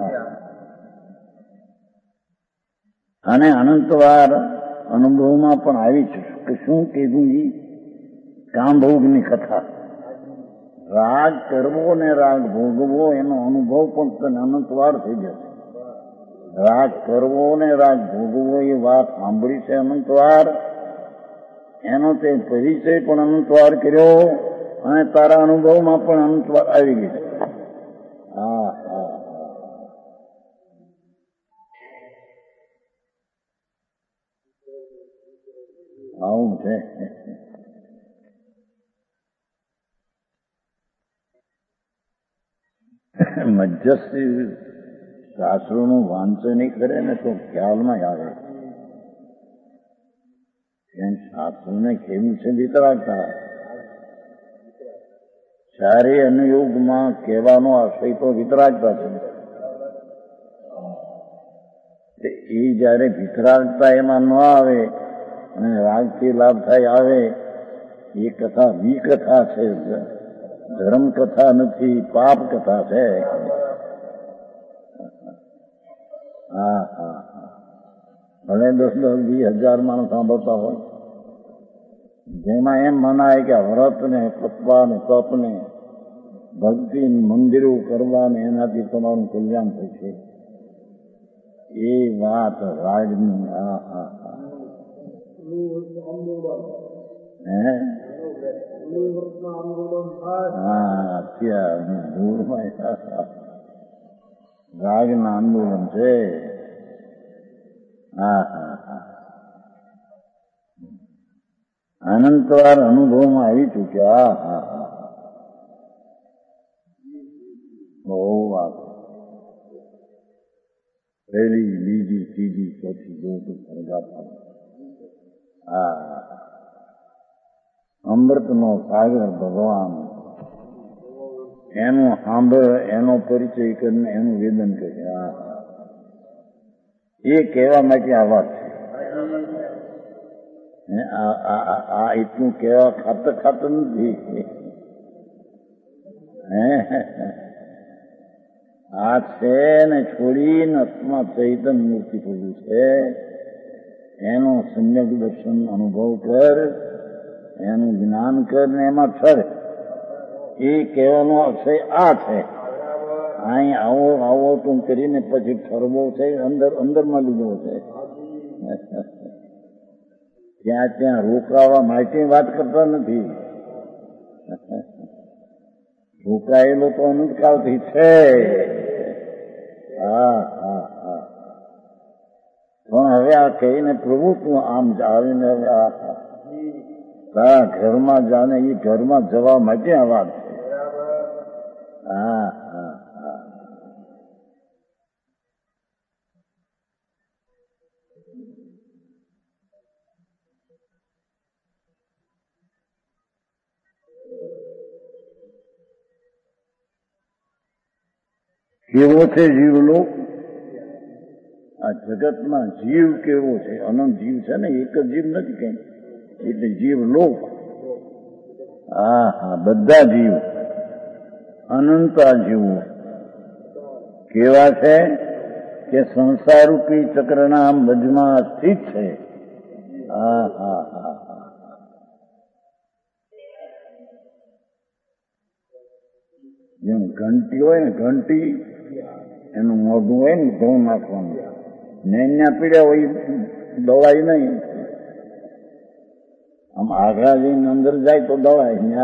અને અનંતવાર અનુભવમાં પણ આવી છે. શું કીધું? કામભોગની કથા. રાગ કરવો ને રાગ ભોગવો એનો અનુભવ પણ તને અનંતવાર થઈ ગયો છે. રાગ કરવો ને રાગ ભોગવો એ વાત સાંભળી છે અનંતવાર, એનો તે પરિચય પણ અનંતવાર કર્યો, અને તારા અનુભવમાં પણ અનંતવાર આવી ગઈ છે. હા હા આવું છે. મધ્યસ્થી શાસ્ત્રોનું વાંચન કરે ને તો ખ્યાલમાં આવે. એમ શાસ્ત્રને કેવું છે વિતરાગતા? ચારે અનુયોગમાં કહેવાનો આશય તો વિતરાગતા છે. એ જયારે વિતરાગતા એમાં ન આવે અને રાગથી લાભ થાય આવે, એ કથા વિકથા છે, ધર્મ કથા નથી, પાપ કથા છે. હા હા હા, ભલે 10,000 20,000 માણસ સાંભળતા હોય, જેમાં એમ મનાય કે વ્રત ને તપવા ને તપ ને ભક્તિ મંદિરો કરવા ને એનાથી તમારું કલ્યાણ થશે, એ વાત રાજની. હા હા હા, અત્યારે દૂરમાં રાગના આંદોલન છે. હા હા હા, અનંતવાર અનુભવમાં આવી ચૂક્યા. હા હા હા, બહુ વાત. પહેલી બીજી ત્રીજી ચોથી જોતું ફરગાતા. હા, અમૃતનો સાગર ભગવાન, એનું સાંભળ, એનો પરિચય કરીને એનું વેદન કરે. હા, એ કહેવા માટે આ વાત છે. આ એટલું કહેવા ખાતર નથી. આ છે ને છોડીને આત્મા ચૈતન્ય મૂર્તિ પૂરું છે, એનો સમ્યક દર્શન અનુભવ કર, એનું જ્ઞાન કર ને એમાં ઠર. એ કહેવાનો અક્ષય આ છે. અહીં આવો આવો તું કરીને પછી ઠરવો છે, અંદરમાં લીધો છે. ત્યાં રોકાવા માટે વાત કરતા નથી. રોકાયેલો તો અનંતકાળથી છે. હા હા હા, પણ હવે આ કહીને પ્રભુ તું આમ આવીને તારા ઘરમાં જાને, એ ઘરમાં જવા માટે આ વાત છે. હા હા હા, કેવો છે જીવલોક? આ જગતમાં જીવ કેવો છે? અનંત જીવ છે ને, એક જ જીવ નથી કઈ, એટલે જીવલોક. હા હા, બધા જીવ અનંતા જીવો કેવા છે કે સંસારરૂપી ચક્રના મધ્યમાં સ્થિત છે. હા હા હા હા, જેમ ઘંટી હોય ને, ઘંટી એનું મોઢું હોય ને ઘઉં નાખવાનું, નેન્યા પીડ્યા હોય દવાઈ નહીં, આમ આઘા જઈને અંદર જાય તો દવાઈ.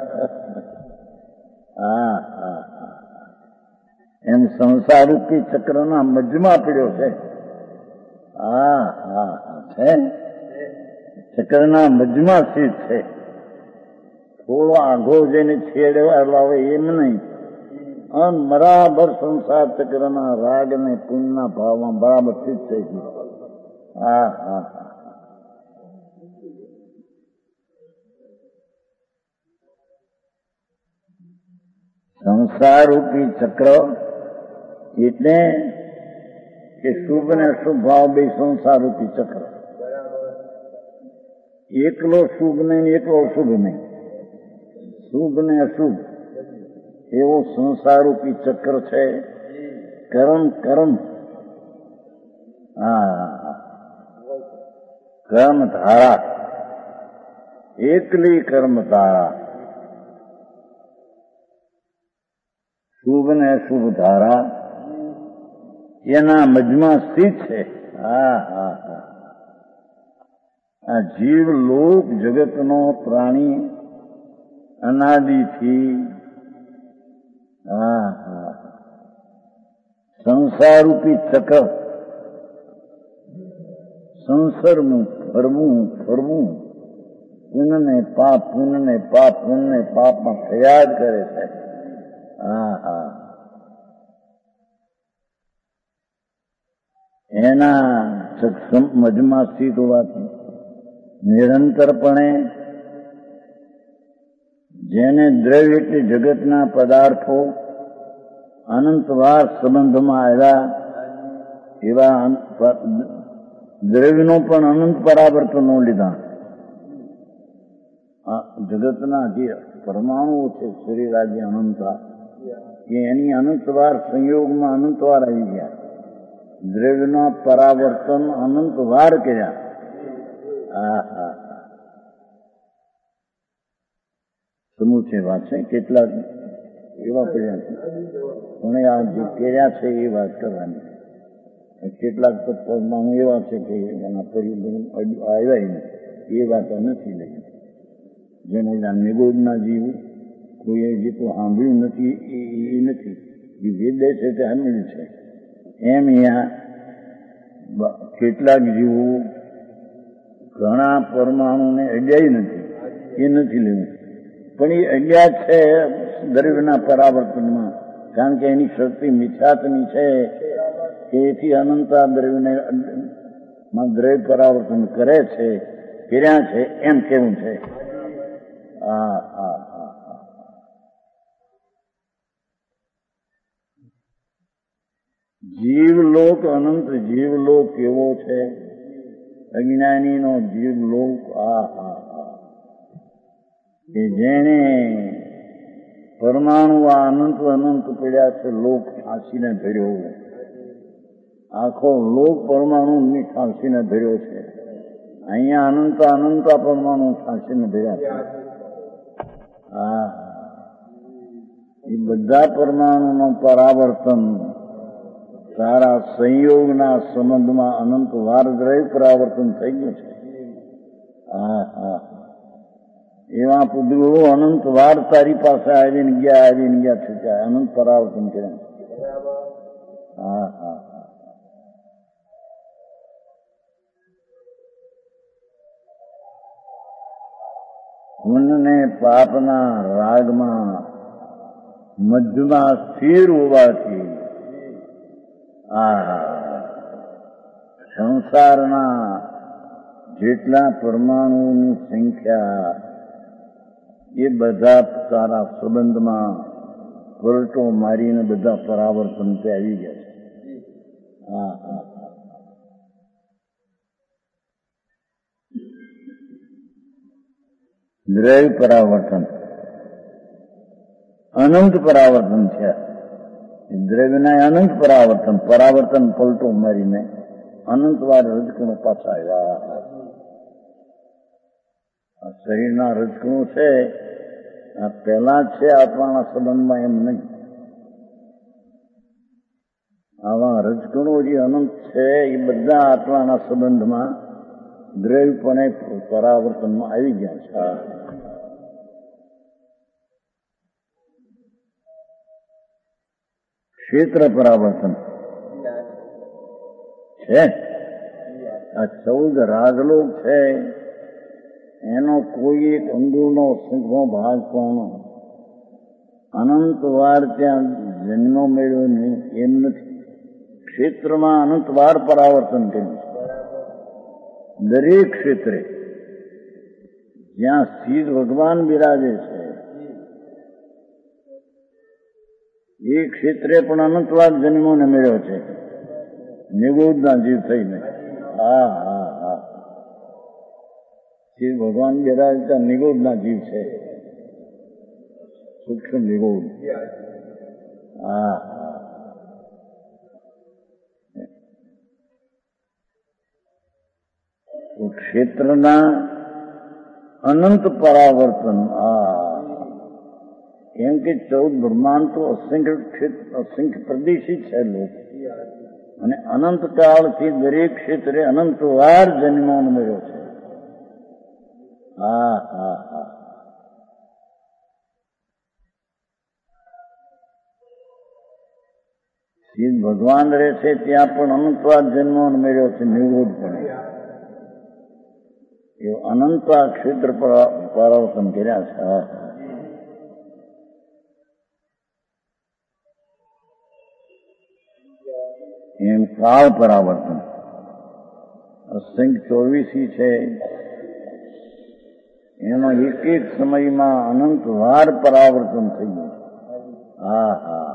હા હા હા, એમ સંસારરૂપી ચક્રના મધ્યમાં પીડ્યો છે. હા હા હા, છે ચક્રના મધ્યમાં સ્થિત છે. થોડો આઘો જઈને છેડવા આવે એમ નહીં, બરાબર સંસાર ચક્રના રાગ ને પુણ્યના ભાવમાં બરાબર સ્થિત થઈ ગયું. હા હા હા, સંસારરૂપી ચક્ર એટલે કે શુભ ને અશુભ ભાવ બે સંસારરૂપી ચક્ર. એકલો શુભ નહીં, એકલો અશુભ નહીં, શુભ ને અશુભ એવો સંસારરૂપી ચક્ર છે. કર્મ કર્મ, હા, કર્મ ધારા, એકલી કર્મ ધારા, શુભ ને અશુભ ધારા એના મધ્યમાં સ્થિત છે. હા હા હા, આ જીવ લોક જગતનો પ્રાણી અનાદિથી હા હા સંસારરૂપી ચક્ર, સંસારનું ફરવું ફરવું, પુણ્યને પાપ, પુણ્યને પાપ, પુણ્યને પાપમાં થયા જ કરે છે. હા હા, એના મધ્યમાં સ્થિત હોવાથી નિરંતરપણે જેને દ્રવ્ય એટલે જગતના પદાર્થો અનંતવાર સંબંધમાં આવ્યા એવા દ્રવ્યનો પણ અનંત પરાવર્તનો લીધા. જગતના જે પરમાણુઓ છે શરીર આજે અનંતા કે એની અનંતવાર સંયોગમાં અનંતવાર આવી ગયા. દ્રવ્યના પરાવર્તન અનંતવાર કર્યા. સમૂચે વાત છે. કેટલાક એવા કર્યા છે પણ આ જે કર્યા છે એ વાત કરવાની. કેટલાક તો પરમાણુ એવા છે કે એના પરિબળ આવ્યા એ વાત નથી લઈ. જેને નિગોદના જીવ કોઈએ જેટલું સાંભળ્યું નથી એ નથી, એ વેદે છે તે સાંભળ્યું છે. એમ અહીંયા કેટલાક જીવો ઘણા પરમાણુને અડ્યા નથી, એ નથી લેવું. પણ એ અડ્યા છે દ્રવ્યના પરાવર્તનમાં, કારણ કે એની શક્તિ મિથ્યાત્વની છે. એથી અનંતા દ્રવ્યને દ્રવ્ય પરાવર્તન કરે છે, કર્યા છે એમ કેવું છે. જીવલોક અનંત જીવલોક કેવો છે? અજ્ઞાનીનો જીવલોક કે જેને પરમાણુ અનંત અનંત પડ્યા છે, લોક ફાંસીને ભર્યો. આખો લોક પરમાણુની ફાંસીને ભર્યો છે. અહીંયા અનંતા પરમાણુ ફાંસીને ભર્યા છે. એ બધા પરમાણુનો પરાવર્તન સારા સંયોગના સંબંધમાં અનંત વાર દ્રવ્ય પરાવર્તન થઈ ગયું છે. એવા પુદ્ગળો અનંત વાર તારી પાસે આવીને ગયા છૂટ્યા, અનંત પરાવર્તન કર્યા. પુણ્યને પાપના રાગમાં મધ્યમાં સ્થિર હોવાથી સંસારના જેટલા પરમાણુની સંખ્યા એ બધા સારા સંબંધમાં પલટો મારીને બધા પરાવર્તન તે આવી ગયા છે. દ્રવ્ય પરાવર્તન અનંત પરાવર્તન છે. દ્રવ્યના અનંત પરાવર્તન પલટો મારીને અનંત વાર રજકણો પાછા આવ્યા. આ શરીરના રજકણો છે આ પહેલા છે આત્માના સંબંધમાં, એમ નહીં. આવા રજકણો જે અનંત છે એ બધા આત્માના સંબંધમાં દ્રવ્યપણે પરાવર્તનમાં આવી ગયા છે. ક્ષેત્ર પરાવર્તન છે. આ 14 રાજલોક છે એનો કોઈ એક અંગુનો સંઘનો ભાગ પણ અનંત વાર ત્યાં જન્મ મેળવ્યો નહીં એમ નથી. ક્ષેત્રમાં અનંત વાર પરાવર્તન કર્યું છે. દરેક ક્ષેત્રે જ્યાં સ્થિત ભગવાન બિરાજે છે એ ક્ષેત્રે પણ અનંતવાર જન્મોને મેળ્યો છે, નિગોદના જીવ થઈને. શ્રી ભગવાન બિરાજતા નિગોદના જીવ છે, સૂક્ષ્મ નિગોદ. ક્ષેત્રના અનંત પરાવર્તન. કેમ કે 14 બ્રહ્માંડ તો અસંખ્ય પ્રદેશિત છે લોક, અને અનંત કાળથી દરેક ક્ષેત્રે અનંત વાર જન્મો મળ્યો છે. શ્રી ભગવાન રહે છે ત્યાં પણ અનંતવાર જન્મો મળ્યો છે, નિર્વોધ પણ એ અનંત ક્ષેત્ર પરાવર્તન કર્યા છે. એમ કાળ પરાવર્તન અસંખ્ય 24 છે એનો એક એક સમયમાં અનંત વાર પરાવર્તન થયું. હા હા,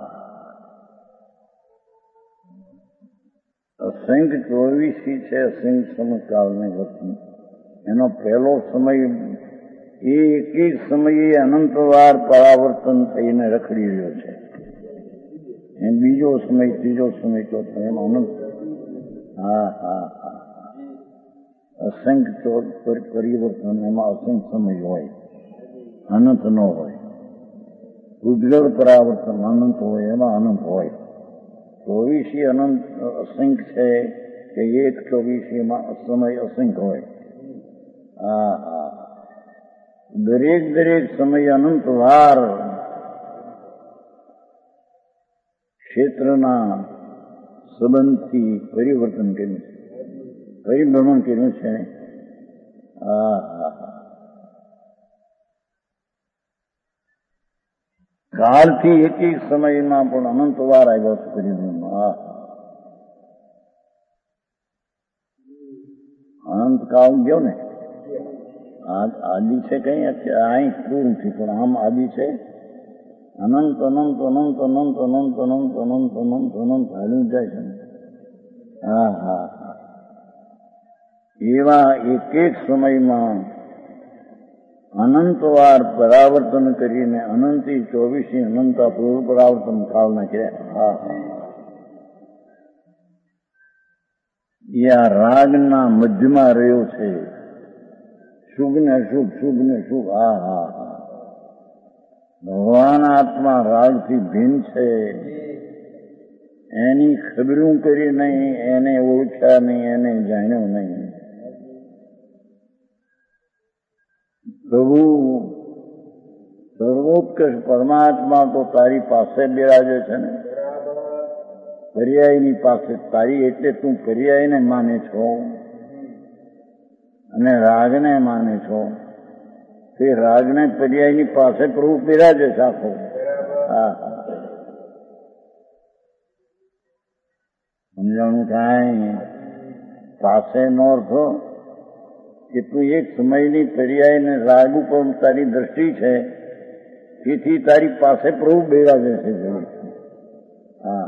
અસંખ્ય 24 છે. અસંખ્ય સમકાળને વતી એનો પહેલો સમય એ એક એક સમયે અનંત વાર પરાવર્તન થઈને રખડી રહ્યો છે. એ બીજો સમય, ત્રીજો સમય, ચોથો, એમ અનંત. હા હા હા, અસંખ્ય પરિવર્તન, એમાં અસંખ્ય સમય હોય, અનંત ન હોય. ઉદ્ગળ પરાવર્તન અનંત હોય, એમાં અનંત હોય. 24 અનંત અસંખ્ય છે કે એક 24 સમય અસંખ્ય હોય. હા હા, દરેક સમય અનંત વાર ક્ષેત્રના સંબંધથી પરિવર્તન કર્યું છે, પરિભ્રમણ કર્યું છે. હા હા હા, કાળથી એક એક સમયમાં પણ અનંત વાર આવ્યો છે પરિભ્રમણ. હા, અનંત કાળ ગયો ને. આદિ છે કઈ અહીં પૂરું નથી, પણ આમ આદિ છે. અનંત અનંત અનંત અનંત અનંત અનંત અનંત અનંત અનંત હાલ્યું જાય છે. હા હા હા, એવા એક એક સમયમાં અનંત વાર પરાવર્તન કરીને અનંતી 24 અનંતા પૂર્વ પરાવર્તન કાળના કર્યા. હા હા, એ આ રાગના મધ્યમાં રહ્યો છે. શુભ ને શુભ, શુભ ને શુભ. હા હા હા, ભગવાન આત્મા રાગથી ભિન્ન છે. એની ખબરું કરી નહીં, એને ઓળખ્યા નહીં, એને જાણ્યો નહીં. પ્રભુ સર્વોત્કર્ષ પરમાત્મા તો તારી પાસે બિરાજે છે ને, પર્યાયની પાસે. તારી એટલે તું પર્યાયને માને છો અને રાગને માને છો. તે રાગને પર્યાયની પાસે પ્રભુ બિરાજે છે આખો. હા હા, સમજાણું કાંઈ? પાસે નો અર્થ કે તું એક સમયની પર્યાયને રાગ ઉપર તારી દ્રષ્ટિ છે, તેથી તારી પાસે પ્રભુ બિરાજે છે. હા,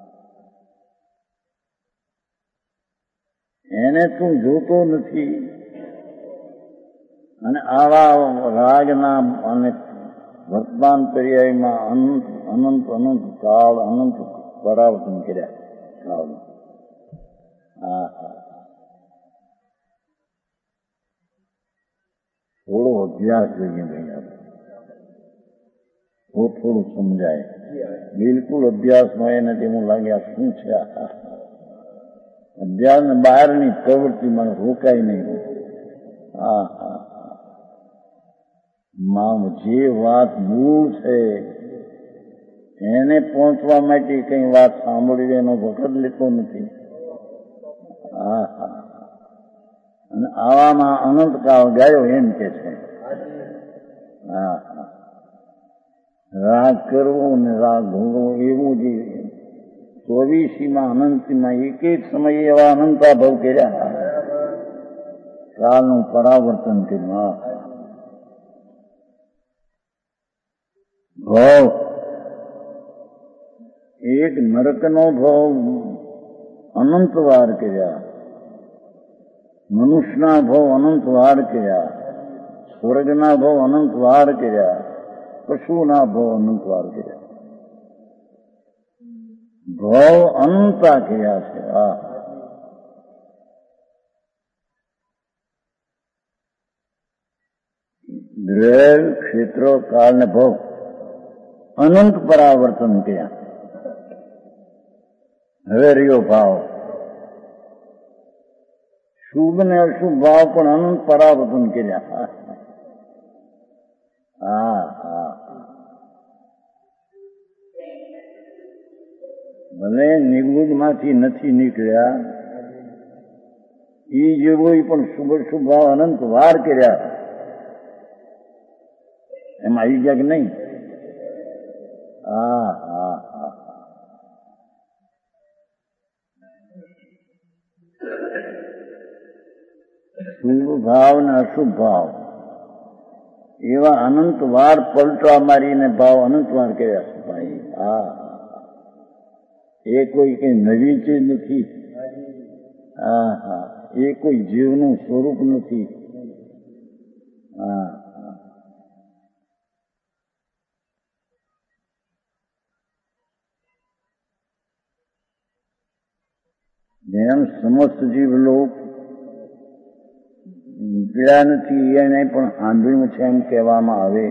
એને તું જોતો નથી. અને આવા રાગના અને વર્તમાન પર્યાયમાં અનંત અનંત કાળ, અનંત પરાવર્તન કર્યા કાળમાં. હા હા, થોડો અભ્યાસ જોઈએ ભાઈ, આપણે થોડું સમજાય. બિલકુલ અભ્યાસમાં એને તેવું લાગે આ શું છે. અભ્યાસ ને બહારની પ્રવૃત્તિમાં રોકાય નહીં. હા હા, જે વાત મૂળ છે એને પહોંચવા માટે કઈ વાત સાંભળવી, એનો વખત લેતો નથી. હા હા, અને આવામાં અનંતકાળ ગાયો એમ કે છે. હા હા, રાગ કરવો ને રાગ ભોગવો, એવું જ 24માં અનંતમાં એક એક સમયે એવા અનંતા ભાવ કર્યા, કાળનું પરાવર્તન કર્યું. ભાવ એક નરકનો ભાવ અનંત વાર કર્યા, મનુષ્યના ભાવ અનંત વાર કર્યા, સ્વર્ગના ભાવ અનંત વાર કર્યા, પશુના ભાવ અનંત વાર કર્યા. ભાવ અનંતા કર્યા છે. આ ગ્રહ ક્ષેત્ર કાળ ને ભાવ અનંત પરાવર્તન કર્યા. હવે રહ્યો ભાવ, શુભ ને અશુભ ભાવ પણ અનંત પરાવર્તન કર્યા. હા હા, ભલે નિર્બુદ્ધમાંથી નથી નીકળ્યા, એ જેવો પણ શુભ શુભ ભાવ અનંત વાર કર્યા. એમાં આવી ગયા કે નહીં? હા હા હા, શુભ ભાવ ને અશુભ ભાવ એવા અનંત વાર પલટવા મારીને ભાવ અનંત વાર કર્યા છે ભાઈ. હા, એ કોઈ કઈ નવી ચીજ નથી. હા હા, એ કોઈ જીવનું સ્વરૂપ નથી. હા, જેમ સમસ્ત જીવ લોક નીકળ્યા નથી એને પણ આંધળું છે એમ કહેવામાં આવે,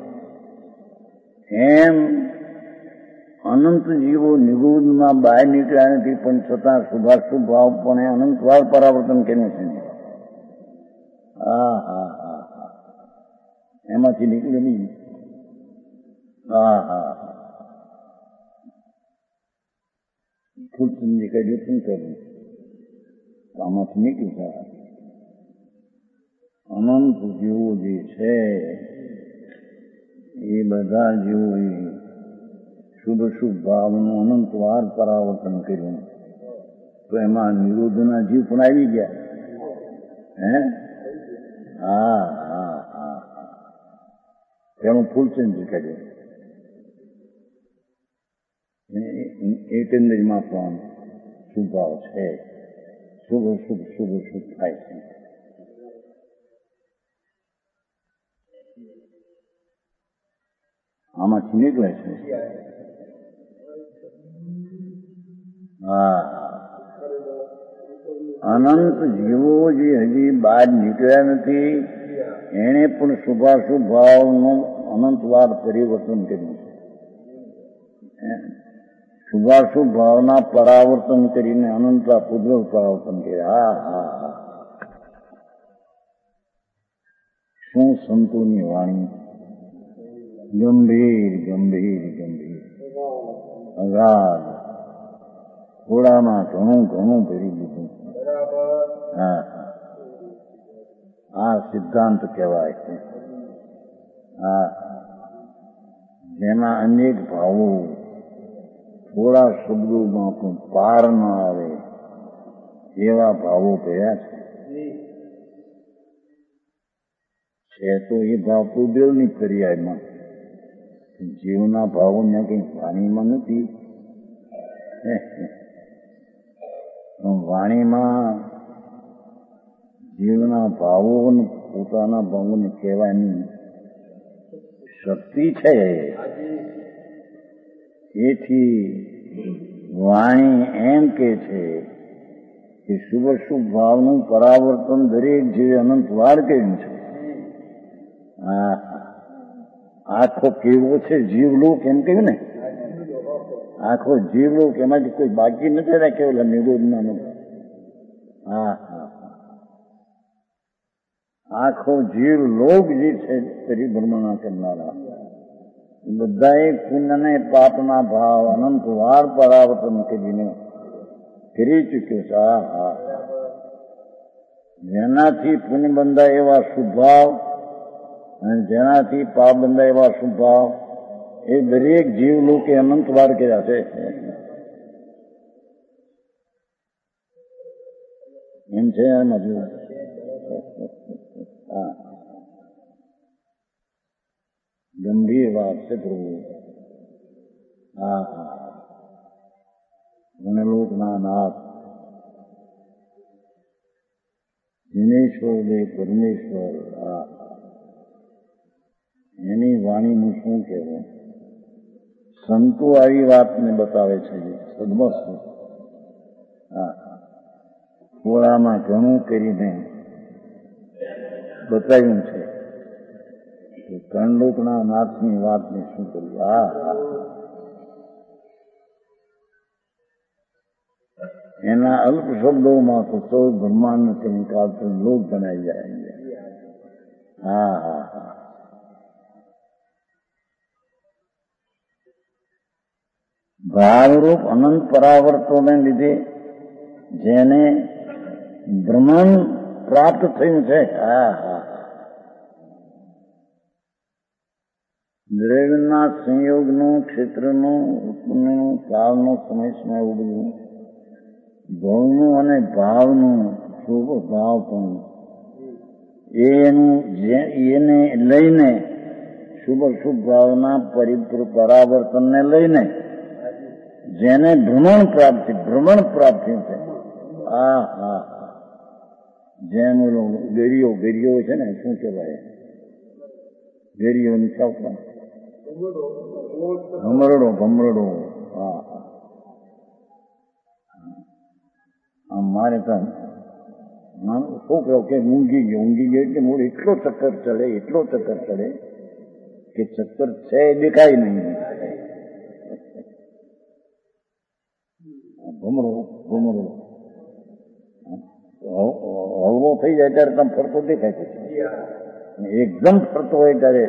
એમ અનંત જીવો નિગૂઢમાં બહાર નીકળ્યા નથી પણ છતાં શુભાશુભ ભાવ પણ અનંત વાર પરાવર્તન કર્યું છે. હા હા હા હા, એમાંથી નીકળે નહીં. હા હા, ફૂલચંદી કર્યું શું કર્યું, આમાંથી નીકળ્યું. અનંત જીવો જે છે એ બધા જીવોએ શુભ શુભ ભાવનું અનંત વાર પરાવર્તન કર્યું, તો એમાં નિરોધના જીવ પણ આવી ગયા. હે, હા હા હા, એનું ફૂલચંદી કર્યું. એકંદરીમાં પણ શુભ ભાવ છે, શુભ શુભ શુભ શુભ થાય છે. આમાંથી નીકળે છે. હા, અનંત જીવો જે હજી બહાર નીકળ્યા નથી એને પણ શુભાશુભ ભાવનું અનંત વાર પરિવર્તન કર્યું છે. શુભાશુભ ભાવના પરાવર્તન કરીને અનંતતા પૂર્વ પરાવર્તન કર્યા. હા હા હા, શું સંતોની વાણી, ગંભીર ગંભીર ગંભીર, અગાધ, થોડામાં ઘણું ઘણું ભરી દીધું. હા, આ સિદ્ધાંત કહેવાય છે. હા, જેમાં અનેક ભાવો થોડા શબ્દોમાં પણ પાર ન આવે એવા ભાવો કયા છે તો એ ભાવ પૂજલની ફરિયાદમાં, જીવના ભાવો ત્યાં કંઈ વાણીમાં નથી. વાણીમાં જીવના ભાવો અને પોતાના ભાવોને કહેવાની શક્તિ છે. એથી વાણી એમ કે છે કે શુભ શુભ ભાવનું પરાવર્તન દરેક જીવે અનંત વાર કર્યું છે. આખો કેવો છે જીવલોક એમ કહ્યું ને, આખો જીવલોક, એમાંથી કોઈ બાકી નથી રાખ્યો નિરોધમાં. હા હા, આખો જીવલોક જે છે પરિભ્રમણા કરનારા બધાએ પુણ્ય ને પાપના ભાવ અનંત વાર પરાવર્તન કરીને કરી ચૂક્યો છે. હા હા, જેનાથી પુણ્ય બંધાય એવા શુભ ભાવ અને જેનાથી પાપ બંધાય એવા શુભ ભાવ એ દરેક જીવ લોકે અનંત વાર કર્યા છે. એમ છે એમાં જો. હા, ગંભીર વાત છે પ્રભુ. હા હા, મને લોકના નાથ દિનેશ્વર દેવ પરમેશ્વર, હા, એની વાણીનું શું કહેવું. સંતો આવી વાતને બતાવે છે સદમસ્ત. હા, થોડામાં ઘણું કરીને બતાવ્યું છે. ત્રણલોકના નાથની વાતને શું કરવી. હા હા, એના અલ્પ શબ્દોમાં તો સૌ બ્રહ્માંડ કંકાલ લોક બનાવી જાય. હા હા હા, ભાવરૂપ અનંત પરાવર્તોને લીધે જેને બ્રહ્માંડ પ્રાપ્ત થયું છે. હા હા, દ્રવ્યના સંયોગનું, ક્ષેત્રનું, ઉત્પન્નનું, કાળનો સમય સમય ઉગવું, ભવનું અને ભાવનું શુભ ભાવ પણ એને લઈને શુભ શુભ ભાવના પરાવર્તનને લઈને જેને ભ્રમણ પ્રાપ્તિ છે. હા હા જેમ ઓલો ગેરીઓ છે ને, શું કહેવાય ગેરીઓની સાઉથમાં ભમરડો. હા મારે તો છોકરો કે ઊંઘી ગયો એટલે મૂળ એટલો ચક્કર ચડે કે ચક્કર છે દેખાય નહીં. ભમરો હળવો થઈ જાય ત્યારે તમે ફરતો દેખાય છે, એકદમ ફરતો હોય ત્યારે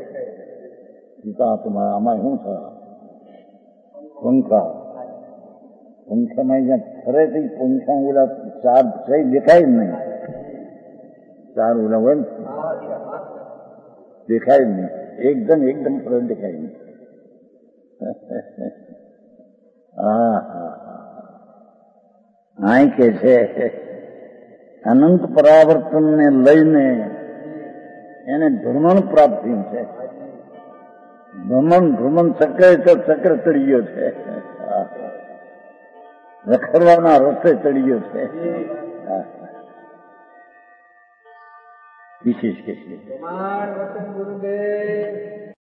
આમાં શું છે પંખામાં જ્યાં ફરે તો પંખા ઓલા ચાર છે દેખાય જ નહીં. ચાર ઓલા હોય ને દેખાય જ નહીં, એકદમ ફરે દેખાય નહીં. હા હા કે છે અનંત પરાવર્તનને લઈને એને ભ્રમણ પ્રાપ્તિ છે. ભ્રમણ ચક્ર ચડી ગયો છે, રખડવાના રસ્તે ચડી ગયો છે. વિશેષ કે છે.